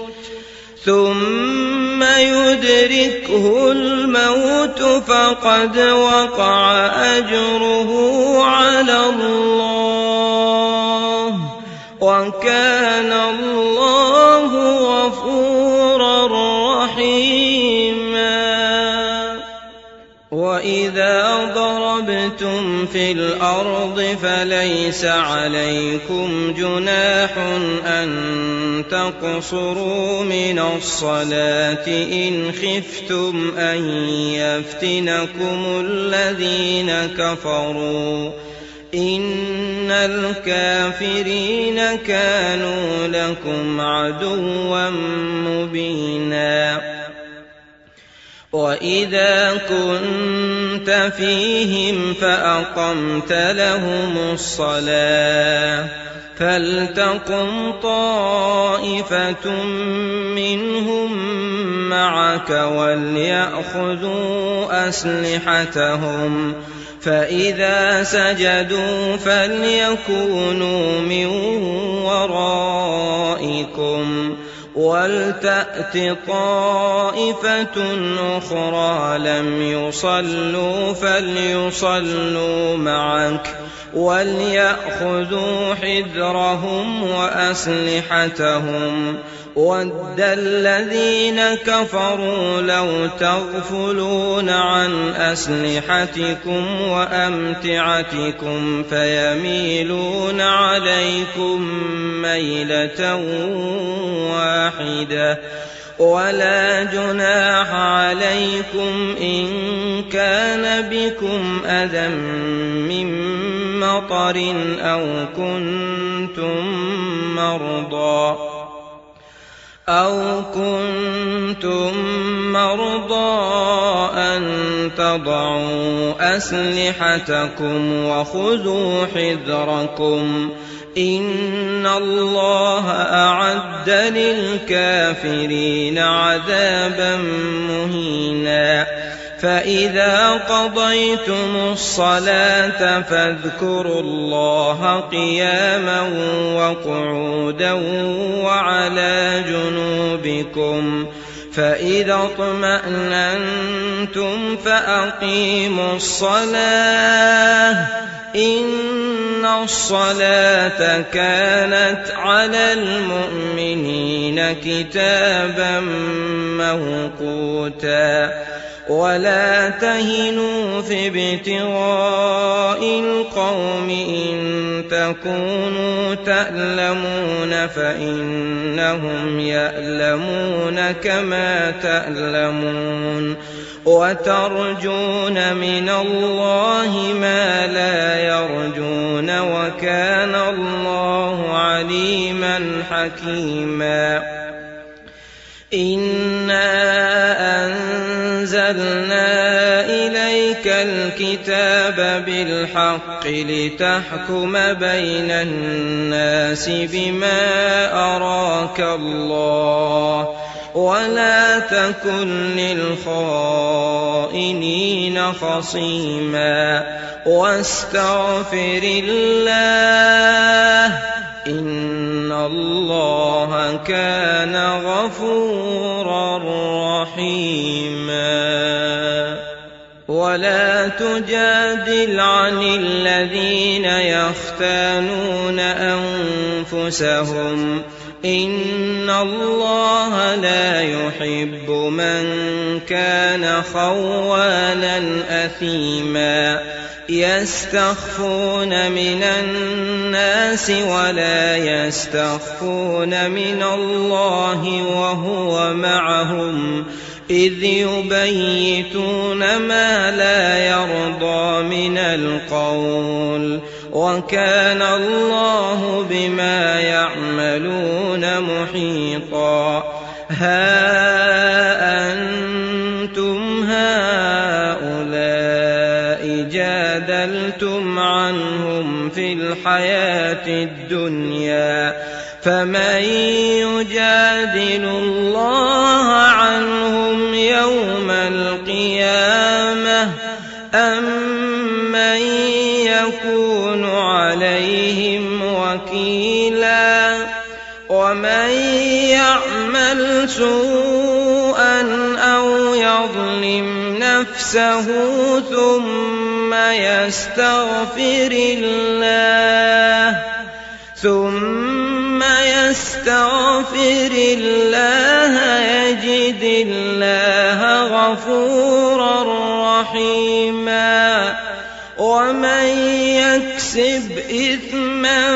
ثم يدركه الموت فقد وقع أجره على الله وكان الله غفورا رحيما وإذا ضربتم في الأرض فليس عليكم جناح أن تقصروا من الصلاة إن خفتم أن يفتنكم الذين كفروا إن الكافرين كانوا لكم عدوا مبينا وإذا كنت فيهم فأقمت لهم الصلاة فلتقم طائفة منهم معك وليأخذوا أسلحتهم فإذا سجدوا فليكونوا من ورائكم ولتأت طائفة أخرى لم يصلوا فليصلوا معك وليأخذوا حذرهم وأسلحتهم ود الذين كفروا لو تغفلون عن أسلحتكم وأمتعتكم فيميلون عليكم ميلة واحدة ولا جناح عليكم إن كان بكم أذى من مطر أو كنتم مرضى أو كنتم مرضى أن تضعوا أسلحتكم وخذوا حذركم إن الله أعد للكافرين عذابا مهينا فإذا قضيتم الصلاة فاذكروا الله قياما وقعودا وعلى جنوبكم فإذا اطمأننتم فأقيموا الصلاة إن الصلاة كانت على المؤمنين كتابا موقوتا ولا تهنوا في ابتغاء القوم إن تكونوا تألمون فإنهم يألمون كما تألمون وترجون من الله ما لا يرجون وكان الله عليما حكيما إنا أنزلنا إليك الكتاب بالحق لتحكم بين الناس بما أراك الله ولا تكن للخائنين خصيما واستغفر الله إن الله كان غفورا رحيما ولا تجادل عن الذين يختانون أنفسهم إن الله لا يحب من كان خوانا أثيما يستخفون من الناس ولا يستخفون من الله وهو معهم إذ يبيتون ما لا يرضى من القول وكان الله بما يعملون محيطا ها أنتم هؤلاء جادلتم عنهم في الحياة الدنيا فمن يجادل الله عنهم يوم القيامة أم من يكون عليهم وكيلا ومن يعمل سوءا أو يظلم نفسه ثم يستغفر الله ثم يستغفر الله يجد الله غفورا رحيما ومن يكسب إثما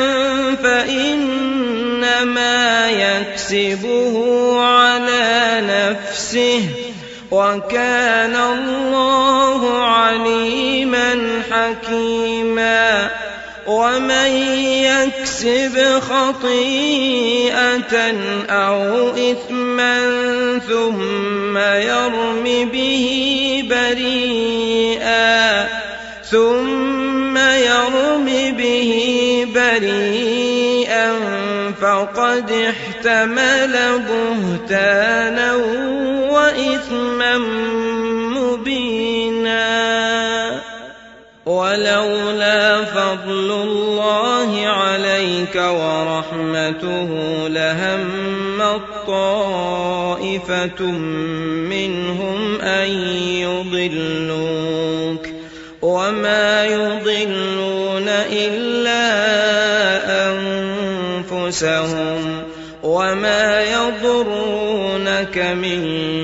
فإنما يكسبه على نفسه وكان الله عليما حكيما ومن يكسب خطيئة أو إثما ثم يرم به بريئا ثم يرم به بريئا فقد احتمل بهتانا وإثما مبينا ولولا فضل الله عليك ورحمته لهمت طائفة منهم أن يضلوك وما يضلون إلا أنفسهم وما يضرونك من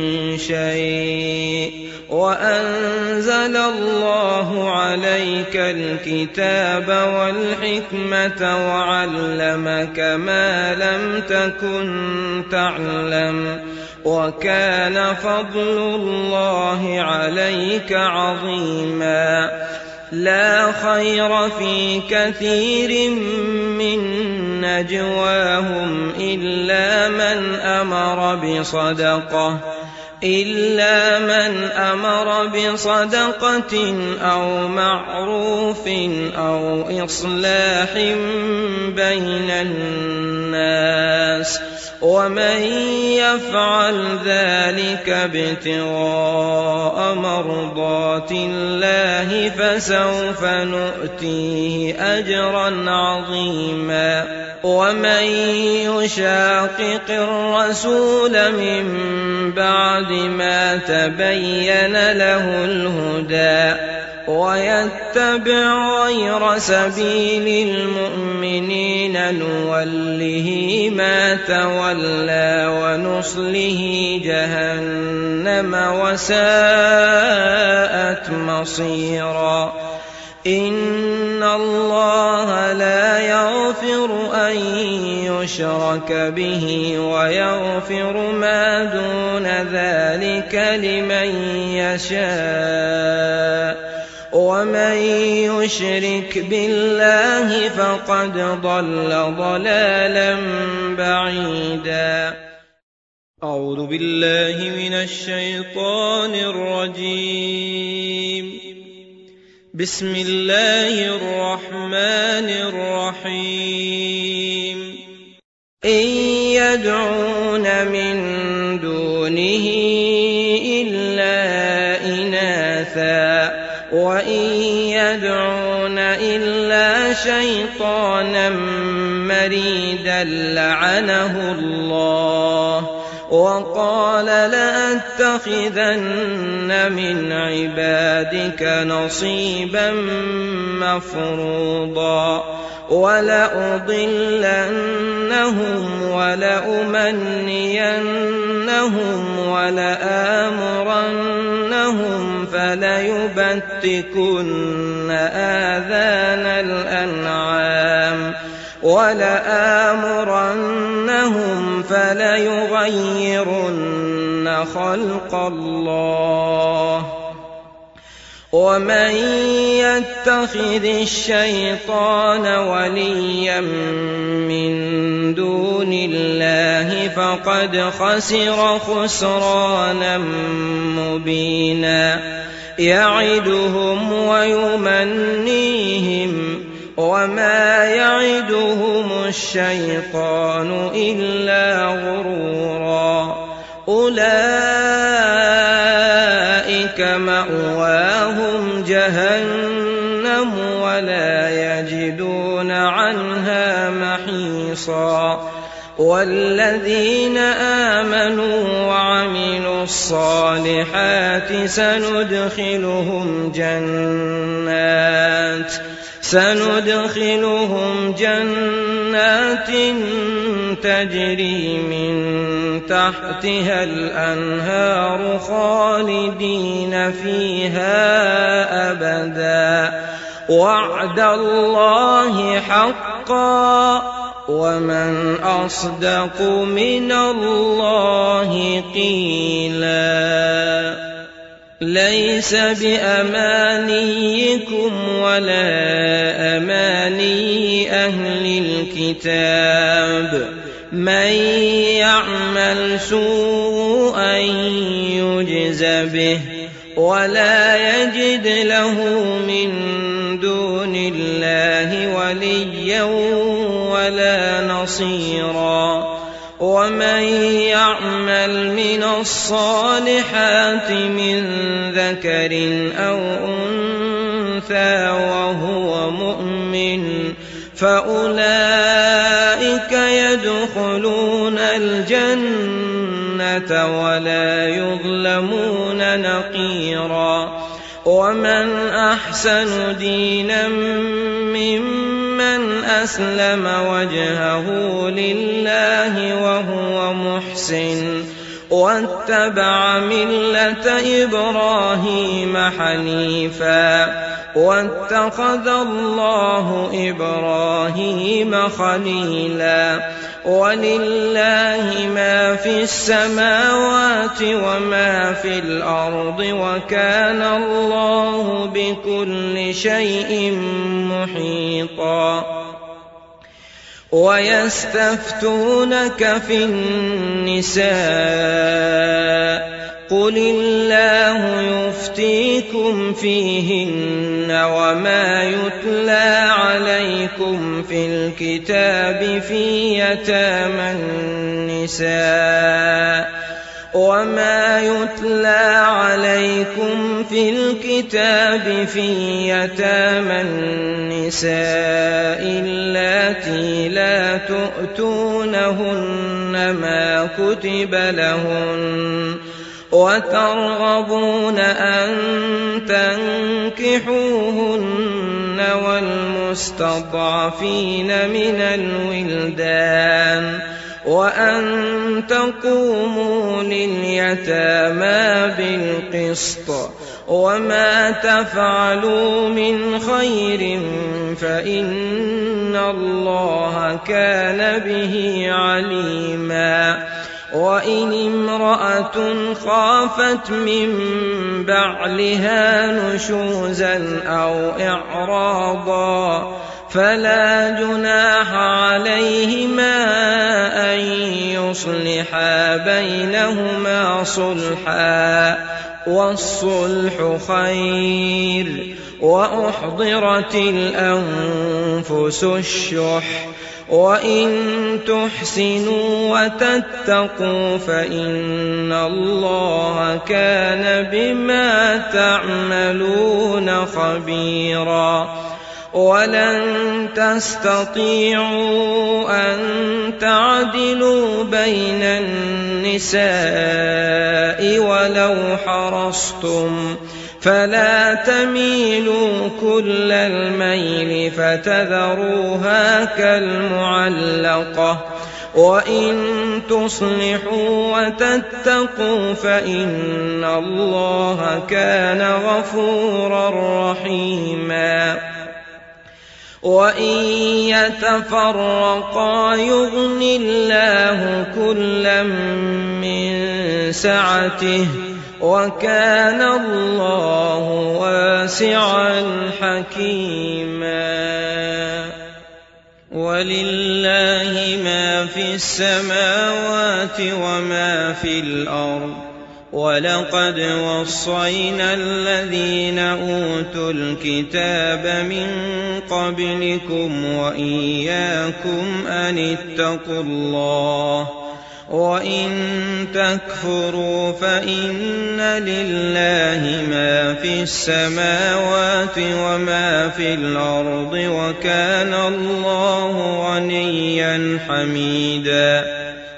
شيء وأنزل الله عليك الكتاب والحكمة وعلمك ما لم تكن تعلم وكان فضل الله عليك عظيما لا خير في كثير من نجواهم إلا من أمر بصدقة إلا من أمر بصدقة أو معروف أو إصلاح بين الناس ومن يفعل ذلك ابتغاء مرضات الله فسوف نؤتيه أجرا عظيما ومن يشاقق الرسول من بعد ما تبين له الهدى ويتبع غير سبيل المؤمنين نوله ما تولى ونصله جهنم وساءت مصيرا إن الله لا يغفر أن يشرك به ويغفر ما دون ذلك لمن يشاء ومن يشرك بالله فقد ضل ضلالا بعيدا أعوذ بالله من الشيطان الرجيم بسم الله الرحمن الرحيم إن يدعون من دونه إلا إناثا وإن يدعون إلا شيطانا مريدا لعنه الله وقال لأتخذن من عبادك نصيبا مفروضا ولأضلنهم ولأمنينهم ولآمرنهم فليبتكن آذان الأنعام ولآمرنهم فليغيرن خلق الله ومن يتخذ الشيطان وليا من دون الله فقد خسر خسرانا مبينا يعدهم ويمنيهم وما يعدهم الشيطان إلا غرورا أولئك مأواهم جهنم ولا يجدون عنها محيصا والذين آمنوا وعملوا الصالحات سندخلهم جنات سندخلهم جنات تجري من تحتها الأنهار خالدين فيها أبدا وعد الله حقا ومن أصدق من الله قيلا ليس بأمانيكم ولا أماني أهل الكتاب من يعمل سوءا يجز به ولا يجد له من دون الله وليا ولا نصيرا ومن يعمل من الصالحات من ذكر أو أنثى وهو مؤمن فأولئك يدخلون الجنة ولا يظلمون نقيرا ومن أحسن دينا ممن أسلم وجهه لله وهو محسن واتبع ملة إبراهيم حنيفا واتخذ الله إبراهيم خليلا ولله ما في السماوات وما في الأرض وكان الله بكل شيء محيطا ويستفتونك في النساء قل الله يفتيكم فيهن وما يتلى عليكم في الكتاب في يتامى النساء وما يتلى عليكم في الكتاب في يتامى النساء اللاتي لا تؤتونهن ما كتب لهن وترغبون أن تنكحوهن والمستضعفين من الولدان وأن تقوموا لليتامى بالقسط وما تفعلوا من خير فإن الله كان به عليما وإن امرأة خافت من بعلها نشوزا أو إعراضا فلا جناح عليهما أن يصلحا بينهما صلحا والصلح خير وأحضرت الأنفس الشح وإن تحسنوا وتتقوا فإن الله كان بما تعملون خبيرا ولن تستطيعوا أن تعدلوا بين النساء ولو حرصتم فلا تميلوا كل الميل فتذروها كالمعلقة وإن تصلحوا وتتقوا فإن الله كان غفورا رحيما وإن يتفرقا يغن الله كلا من سعته وكان الله واسعا حكيما ولله ما في السماوات وما في الأرض ولقد وصينا الذين أوتوا الكتاب من قبلكم وإياكم أن اتقوا الله وإن تكفروا فإن لله ما في السماوات وما في الأرض وكان الله غنيا حميدا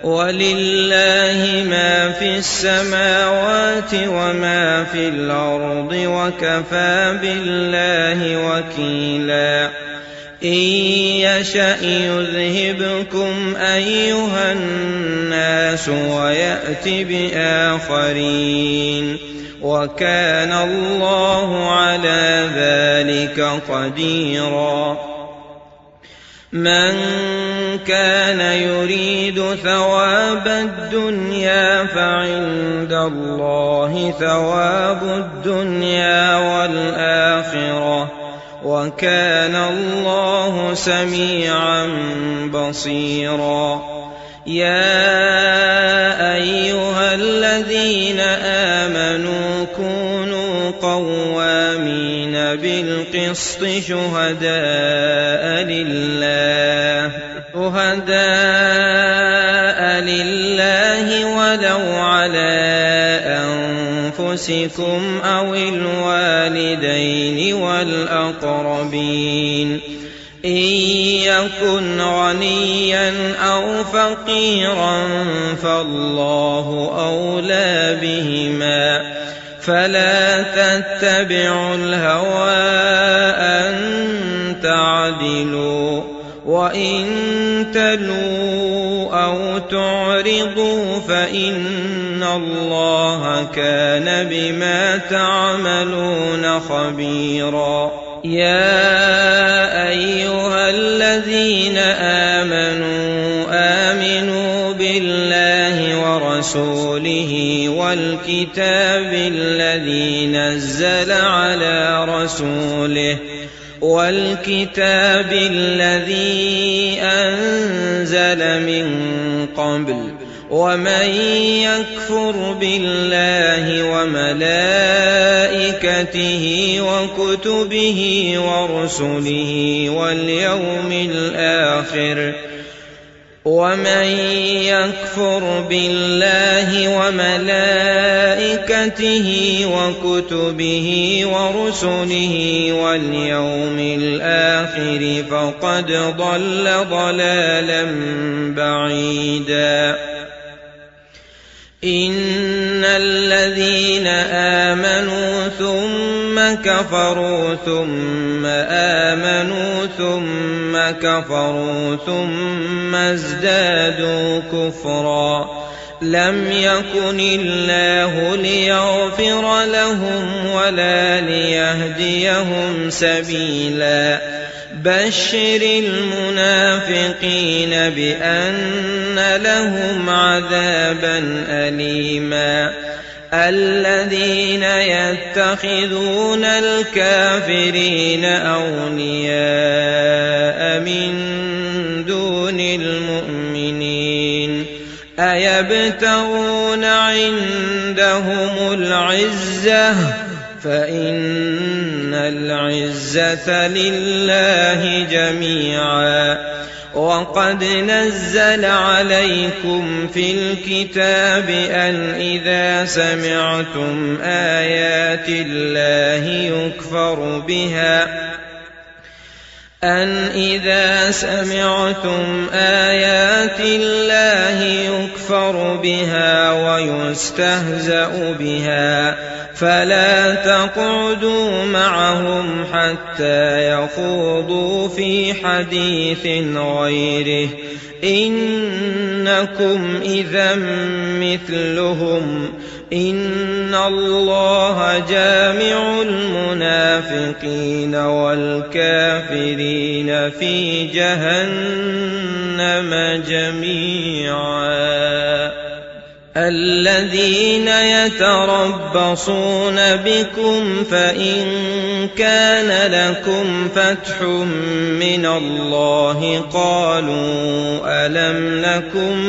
ولله ما في السماوات وما في الأرض وكفى بالله وكيلا إن يشأ يذهبكم أيها الناس ويأت بآخرين وكان الله على ذلك قديرا من كان يريد ثواب الدنيا فعند الله ثواب الدنيا والآخرة وكان الله سميعا بصيرا يا أيها الذين آمنوا كونوا قوامين بالقسط شهداء لله شهداء لله ولو على أنفسكم أو الوالدين والأقربين إن يكن غنيا أو فقيرا فالله أولى بهما فلا تتبعوا الهوى أن تعدلوا وإن تلوا أو تعرضوا فإن الله كان بما تعملون خبيرا يا أيها الذين آمنوا آمنوا بالله ورسوله والكتاب الذي نزل على رسوله والكتاب الذي أنزل من قبل ومن يكفر بالله وملائكته وكتبه ورسله واليوم الآخر ومن يكفر بالله وملائكته وكتبه ورسله واليوم الآخر فقد ضل ضلالا بعيدا إن الذين آمنوا ثم كفروا ثم آمنوا ثم كفروا ثم ازدادوا كفرا لم يكن الله ليغفر لهم ولا ليهديهم سبيلا بشر المنافقين بأن لهم عذابا أليما الذين يتخذون الكافرين أولياء من دون المؤمنين أيبتغون عندهم العزة فإن العزة لله جميعا وقد نزل عليكم في الكتاب أن إذا سمعتم آيات الله يكفر بها أن إذا سمعتم آيات الله يكفر بها ويستهزأ بها فلا تقعدوا معهم حتى يخوضوا في حديث غيره إنكم إذا مثلهم إن الله جامع المنافقين والكافرين في جهنم جميعا الذين يتربصون بكم فإن كان لكم فتح من الله قالوا ألم نكن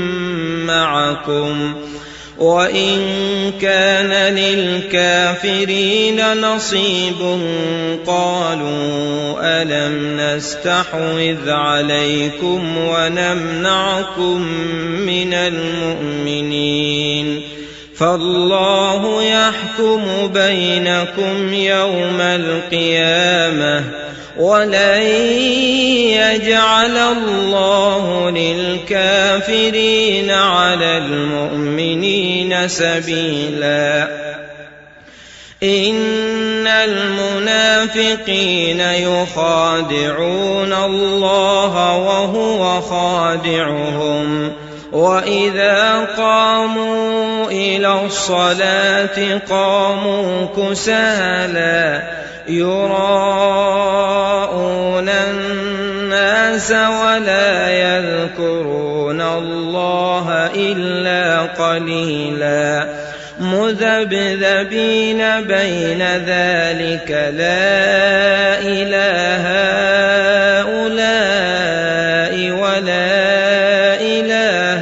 معكم وإن كان للكافرين نصيب قالوا ألم نستحوذ عليكم ونمنعكم من المؤمنين فالله يحكم بينكم يوم القيامة ولن يجعل الله للكافرين على المؤمنين سبيلا إن المنافقين يخادعون الله وهو خادعهم وإذا قاموا إلى الصلاة قاموا كسالى يراءون الناس ولا يذكرون الله إلا قليلا مذبذبين بين ذلك لا إله هؤلاء ولا إله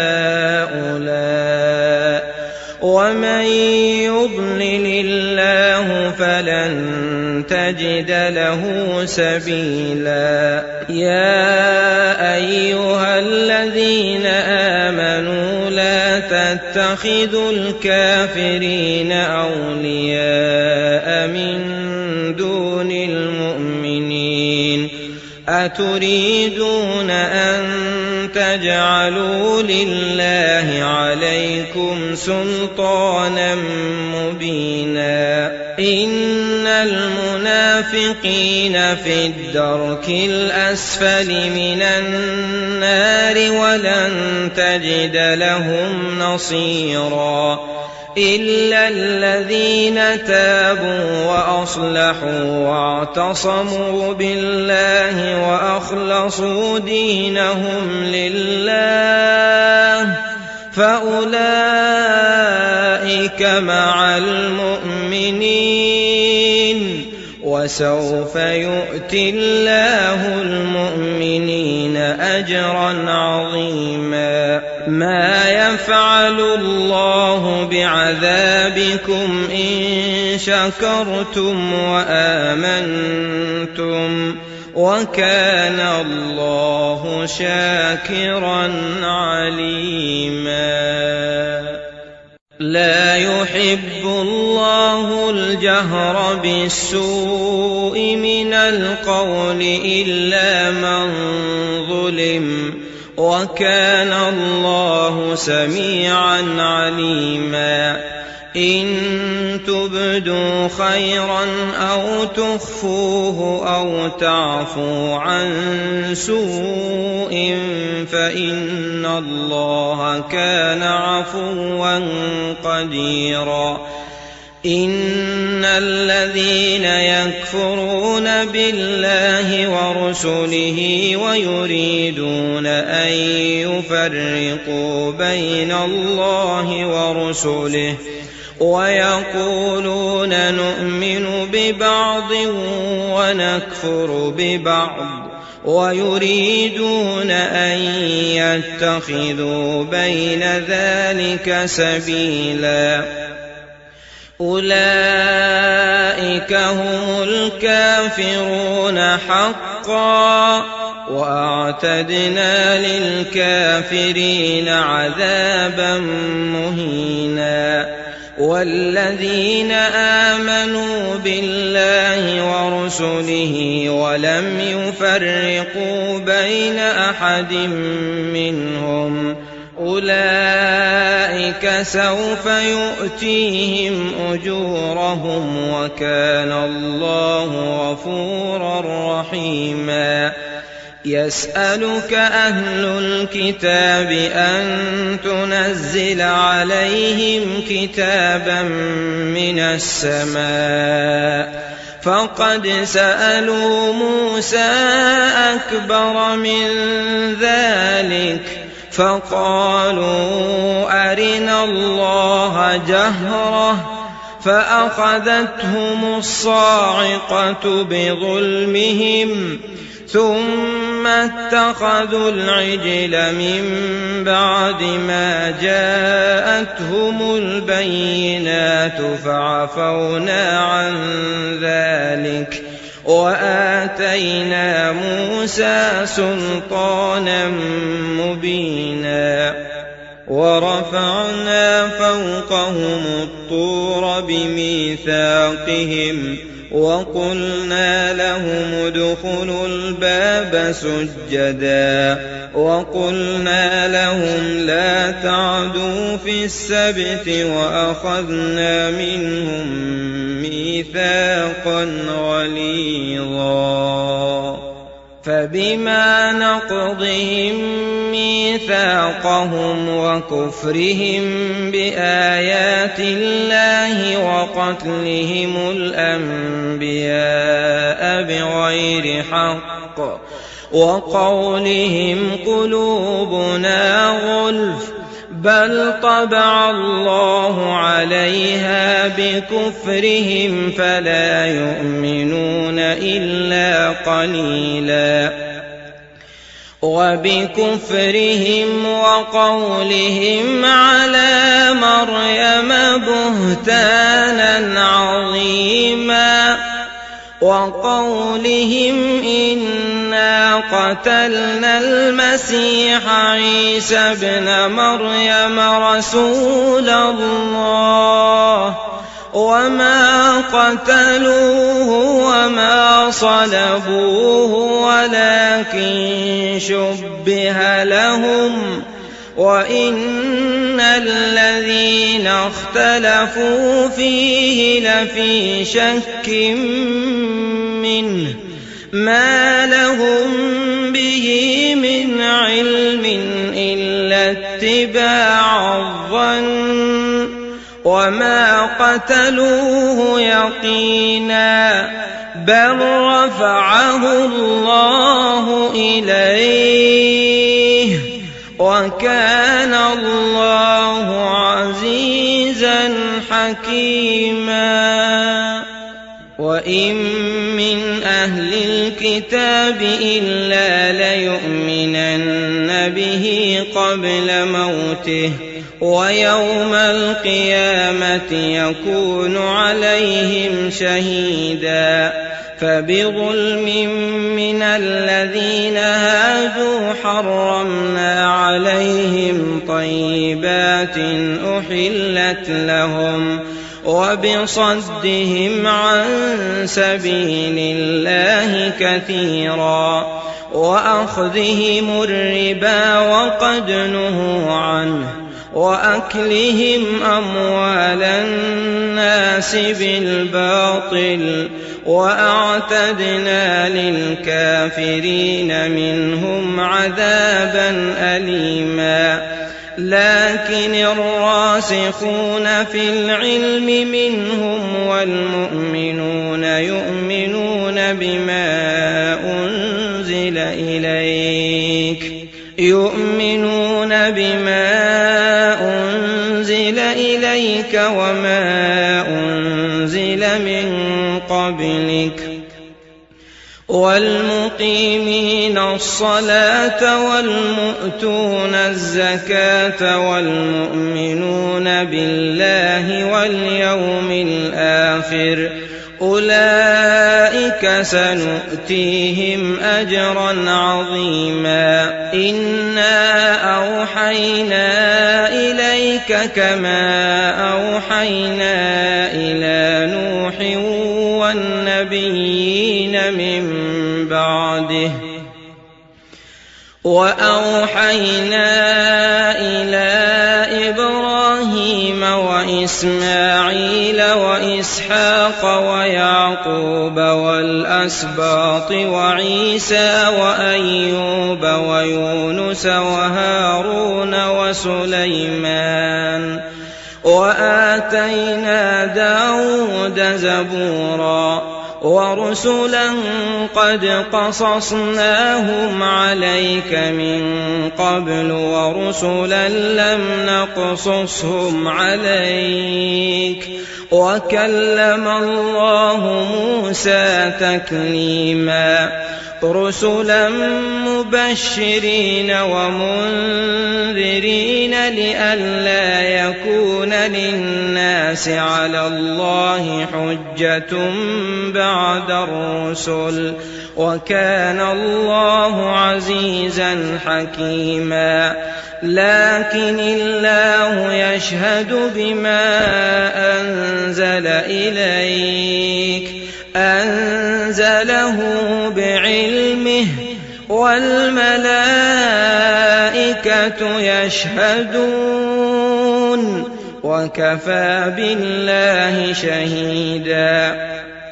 هؤلاء ومن يضلل الله فلن تجد له سبيلا يا أيها الذين آمنوا لا تتخذوا الكافرين أولياء من دون المؤمنين أتريدون أن تجعلوا لله عليكم سلطانا مبينا إن المنافقين في الدرك الأسفل من النار ولن تجد لهم نصيرا إلا الذين تابوا وأصلحوا واعتصموا بالله وأخلصوا دينهم لله فأولئك مع المؤمنين وسوف يؤتي الله المؤمنين أجرا عظيما ما يفعل الله بعذابكم إن شكرتم وآمنتم وكان الله شاكرا عليما لا يحب الله الجهر بالسوء من القول إلا من ظلم وكان الله سميعا عليما إن تبدوا خيرا أو تخفوه أو تعفوا عن سوء فإن الله كان عفوا قديرا إن الذين يكفرون بالله ورسله ويريدون أن يفرقوا بين الله ورسله ويقولون نؤمن ببعض ونكفر ببعض ويريدون أن يتخذوا بين ذلك سبيلا أولئك هم الكافرون حقا وأعتدنا للكافرين عذابا مهينا والذين آمنوا بالله ورسله ولم يفرقوا بين أحد منهم أولئك ذلك سوف يؤتيهم أجورهم وكان الله غفورا رحيما يسألك أهل الكتاب أن تنزل عليهم كتابا من السماء فقد سألوا موسى أكبر من ذلك فقالوا أرنا الله جهرة فأخذتهم الصاعقة بظلمهم ثم اتخذوا العجل من بعد ما جاءتهم البينات فعفونا عن ذلك وآتينا موسى سلطانا مبينا ورفعنا فوقهم الطور بميثاقهم وقلنا لهم ادخلوا الباب سجدا وقلنا لهم لا تعدوا في السبت وأخذنا منهم ميثاقا غليظا فبما نقضهم ميثاقهم وكفرهم بآيات الله وقتلهم الأنبياء بغير حق وقولهم قلوبنا غلف بل طبع الله عليها بكفرهم فلا يؤمنون إلا قليلا وبكفرهم وقولهم على مريم بهتانا عظيما وقولهم إنا قتلنا المسيح عيسى ابن مريم رسول الله وما قتلوه وما صلبوه ولكن شبه لهم وإن الذين اختلفوا فيه لفي شك منه ما لهم به من علم إلا اتباع الظن وما قتلوه يقينا بل رفعه الله إليه وكان الله عزيزا حكيما وإن من أهل الكتاب إلا ليؤمنن به قبل موته ويوم القيامة يكون عليهم شهيدا فبظلم من الذين هادوا حرمنا عليهم طيبات أحلت لهم وبصدهم عن سبيل الله كثيرا وأخذهم الربا وقد نهوا عنه وأكلهم أموال الناس بالباطل وأعتدنا للكافرين منهم عذابا أليما لكن الراسخون في العلم منهم والمؤمنون يؤمنون بما أنزل إليك يؤمنون بما أنزل إليك وما أنزل من قبلك والمقيمين الصلاة والمؤتون الزكاة والمؤمنون بالله واليوم الآخر أولئك سنؤتيهم أجرا عظيما إنا أوحينا إليك كما أوحينا إلى نوح والنبيين من بعده وأوحينا إلى إبراهيم وإسماعيل وإسحاق ويعقوب والأسباط وعيسى وأيوب ويونس وهارون وسليمان وآتينا داود زبورا ورسلا قد قصصناهم عليك من قبل ورسلا لم نقصصهم عليك وكلم الله موسى تكليما رسلا مبشرين ومنذرين لئلا يكون للناس على الله حجة بعد الرسل وكان الله عزيزا حكيما لكن الله يشهد بما أنزل إليك أنزله بعلمه والملائكة يشهدون وكفى بالله شهيدا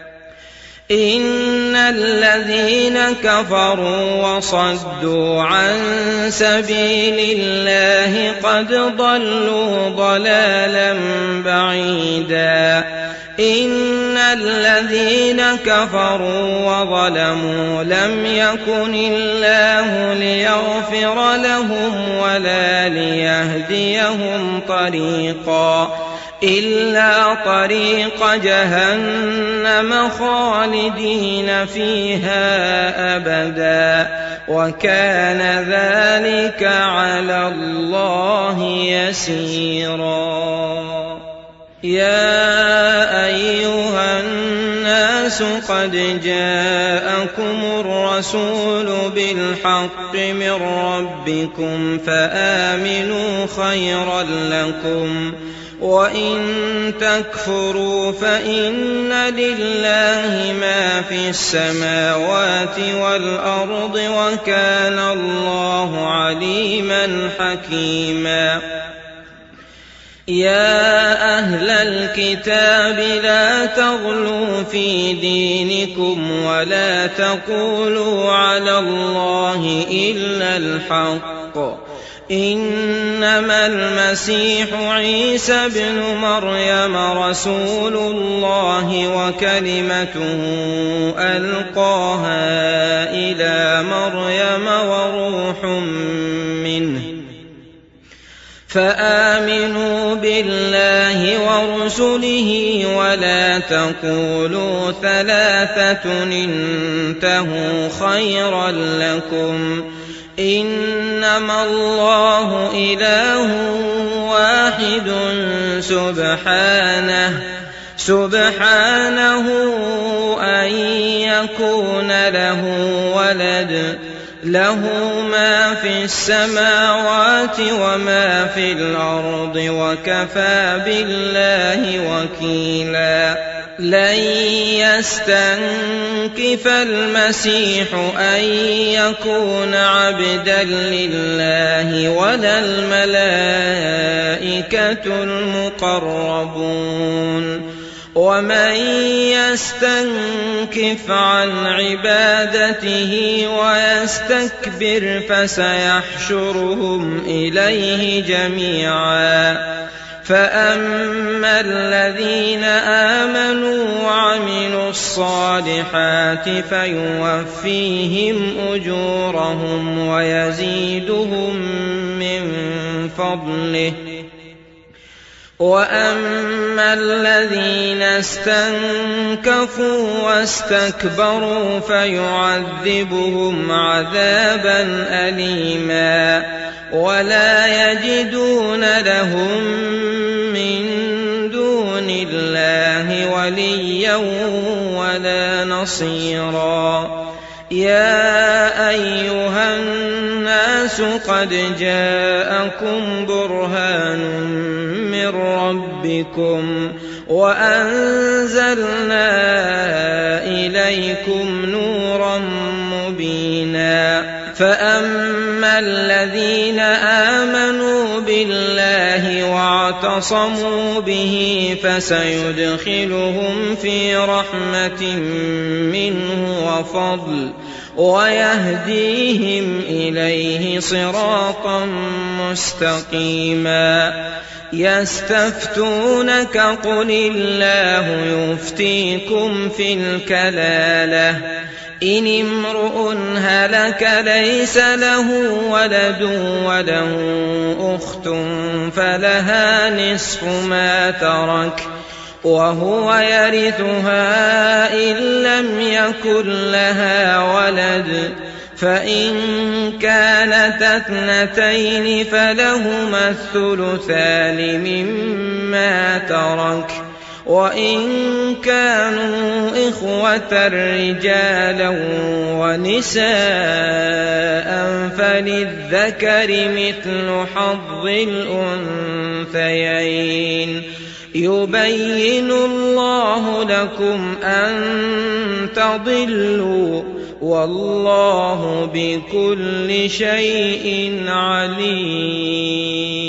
إن الذين كفروا وصدوا عن سبيل الله قد ضلوا ضلالا بعيدا إن الذين كفروا وظلموا لم يكن الله ليغفر لهم ولا ليهديهم طريقا إلا طريق جهنم خالدين فيها أبدا وكان ذلك على الله يسيرا يا أيها الناس قد جاءكم الرسول بالحق من ربكم فآمنوا خيرا لكم وإن تكفروا فإن لله ما في السماوات والأرض وكان الله عليما حكيما يا أهل الكتاب لا تغلوا في دينكم ولا تقولوا على الله إلا الحق إنما المسيح عيسى ابن مريم رسول الله وكلمته ألقاها إلى مريم وروح منه فآمنوا بالله ورسله ولا تقولوا ثلاثة انتهوا خيرا لكم إنما الله إله واحد سبحانه سبحانه أن يكون له ولد له ما في السماوات وما في الأرض وكفى بالله وكيلا لن يستنكف المسيح أن يكون عبدا لله ولا الملائكة المقربون ومن يستنكف عن عبادته ويستكبر فسيحشرهم إليه جميعا فأما الذين آمنوا وعملوا الصالحات فيوفيهم أجورهم ويزيدهم من فضله وأما الذين استنكفوا واستكبروا فيعذبهم عذابا أليما ولا يجدون لهم من دون الله وليا ولا نصيرا يا أيها الناس قد جاءكم برهان من ربكم وأنزلنا إليكم نورا مبينا فأما الذين آمنوا بالله واعتصموا واعتصموا به فسيدخلهم في رحمة منه وفضل ويهديهم إليه صراطا مستقيما. يستفتونك قل الله يفتيكم في الكلالة إن امرؤ هلك ليس له ولد وله أخت فلها نصف ما ترك وهو يرثها إن لم يكن لها ولد فإن كانت اثنتين فلهما الثلثان مما ترك وإن كانوا إخوة رجالا ونساء فللذكر مثل حظ الأنثيين يبين الله لكم أن تضلوا والله بكل شيء عليم.